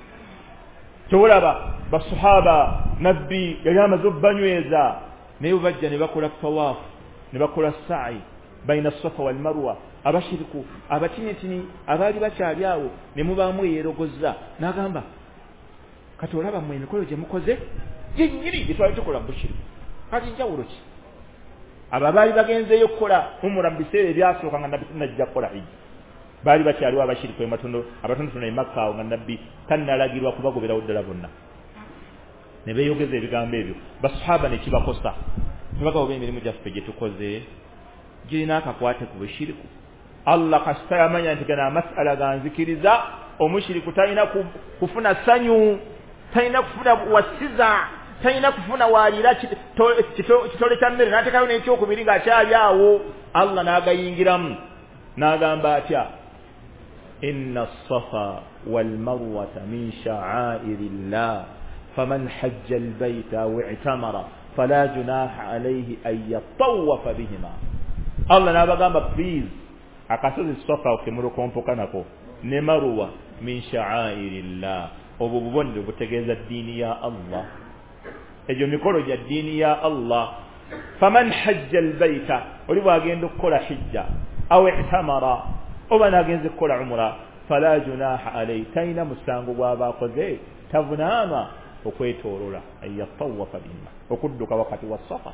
Tolaba basahaba nabbi yali amaze obbanyweza naye bajja ne bakola tawaf ne bakola sa'i baina Safa wal Marwa. Abashiriku abatinitini abaali bakyali awo ne mubaamu yeerogoza n'agamba kati olaba mmwe emikolo gye mukoze gyennyini gye twali tukola bushiriku kati njawulo ki? Abo abaali bagenzeeyo okukola umura mu biseera ebyasooka nga nabbi tunajja kukola hijja baali bakyaliwo abashiriku ematondo abatonotono e Makka awo nga nabbi tannalagirwa kubagoberawo ddala bonna ne beeyogeza ebigambo ebyo. Basahaba ne kibakosa ne bagaba emirimu gyaffe gye tukoze girina akakwate ku bushiriku. Allah kasita yamanya nti gana amasala ganzikiriza omushiriku talina kufuna sanyu talina kufuna wasiza talina kufuna waalira kitole kya mmere n'atekayo n'ekyokubiri ng'akyali awo. Allah n'agayingiramu n'agamba atya inna as-safa wal marwata min sha'airi llah faman hajja al-bayta aw i'tamara fala junaha alayhi an yatawafa bihima. Allah n'abagamba please akasozi Safa okemulokompoka nako ne Marwa min sha'airillah obwo bubonero butegeeza ddiini ya Allah egyo mikolo gya ddiini ya Allah faman hajja albayta oli bwagenda okukola hijja aw ihtamara oba nagenze kukola umra fala junaha alayhi tayina musango gw'abakoze tavunaama okwetoolola ayatawafa bima okudduka wakati wa Safa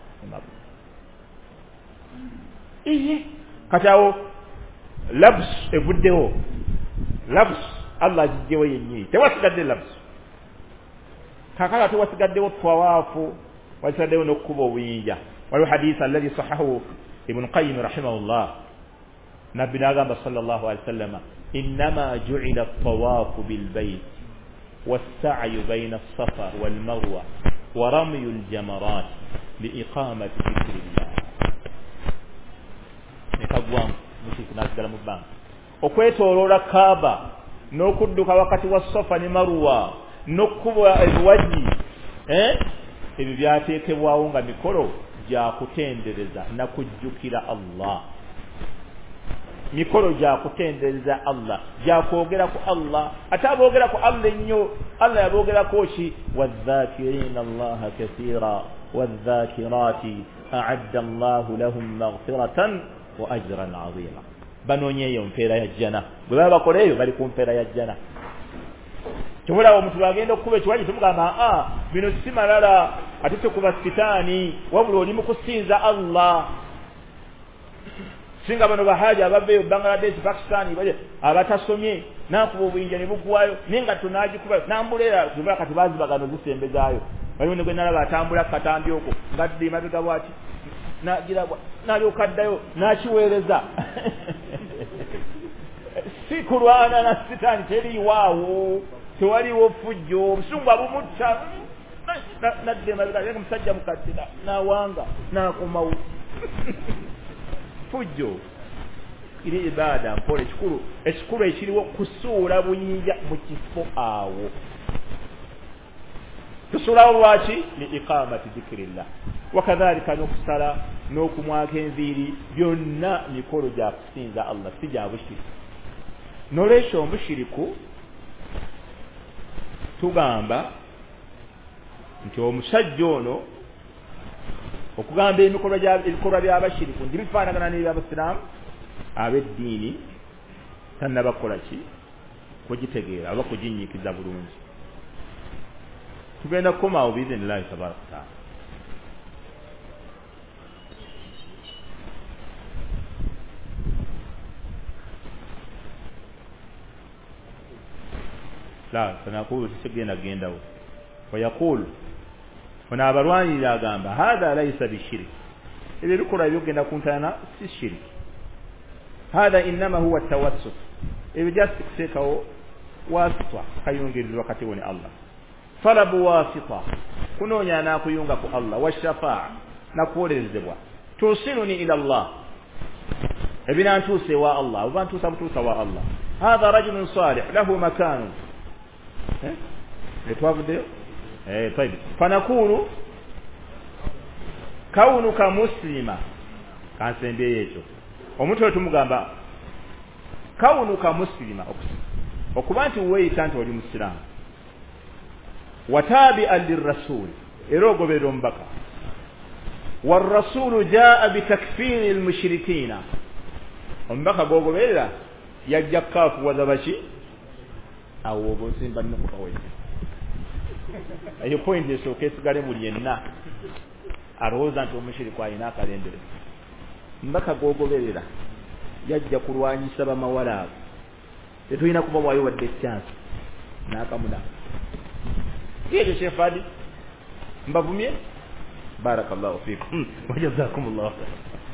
iye kati awo labs evuddewo labs Allah ajijjewo yennyini tewasigadde labs kakala tewasigaddewo twawaafu wasigaddewo n'okkuba obuyinja waliwo hadisi alladhi sahahu ibn qayyim rahimahullah nabbi n'agamba sallallahu alaihi wasallama innama ju'ila at-tawaafu bilbayt was-sa'yu bayna as-safa wal-marwa wa ramyu al-jamarat liiqamati dhikrillah nekagwamu mukikunagala mu bbanga okwetooloola Kaaba n'okudduka wakati wa Safa ne Marwa n'okkuba ebiwaji eh ebyo byateekebwawo nga mikolo gya kutendereza na kujjukira Allah mikolo gya kutendereza Allah gya kwogera ku Allah ate aboogera ku Allah ennyo Allah yaboogerako ki wadhakirina Allaha kathira wadhakirati a'adda Allahu lahum maghfiratan wa ajran 'azima banoonyeeyo mpeera ya jjana bwe baba bakoleeyo bali ku mpeera ya jjana kyobulawo omuntu lwagenda okukuba ekiwaji tumugamba a bino si malala ate tekuba sitaani wabula oli mu kusinza Allah singa bano bahaja ababbeeyo Bangladesh Pakistan abatasomye nakuba obuyinja ne bugwayo nenga tunagikuba nambuleera tubula kati bazibagano zisembezaayo waliwo ne gwe nalaba atambula katambi okwo ngadde mabega bwati nagirabwa nalyokaddayo nakiweereza si kulwana na sitaani teriiwaawo tewaliwo fujjo obusungu abumutta nadde mabega yenga musajja mukaddira nawanga nakomawo fujjo iri ibada mpole ekikulu ekikulu ekiriwo kusuula buyinja mu kifo awo tusuulawo lwaki li iqamati dhikrillah wakadhalika n'okusala n'okumwaka enviiri byonna mikolo gya kusinza Allah si gya bushiriku n'olwekyo omushiriku tugamba nti omusajja ono okugamba ebikolwa by'abashiriku ndi bifaanagana n'ebyabasiraamu ab'eddiini tannabakola ki kugitegeera oba kuginyiikiza bulungi tugenda kukomaawo biidhinillahi tabaraka wataala la sanaqulu tisigenda gendawo wayaqulu ona abalwanirira agamba hadha laysa bishiriki ebyo bikolwa ebyogenda kuntana si shiriki hadha innama huwa tawassut ebyo just kuteekawo wasita kayungirizibwa kati wo ne Allah talabu wasita kunoonya naakuyunga ku Allah washafaa nakuwolerezebwa tusiluni ila Allah ebinantuuse wa Allah oba ntuusa butuusa wa Allah hadha rajulun salih lahu makanu etwavuddeyo eh طيب fanakulu kaunuka muslima kansembeye ekyo omuntu otumugamba kaunuka muslima okuba nti weeyita nti oli musiraamu watabi'an lirrasul era ogoberera omubaka warrasulu jaa bitakfiri almushrikina omubaka gogoberera yajja kukafuwaza baki awo oba osimba nokukaweza eyo point esooka esigale buli yenna alowooza nti omushiriku alina akalembere mbaka gogoberera yajja kulwanyisa bamawala abo tetulina kuba waayo wadde chance n'akamuna ekyo shefadi mbavumye barakallahu fikum wajazakumullahu khairan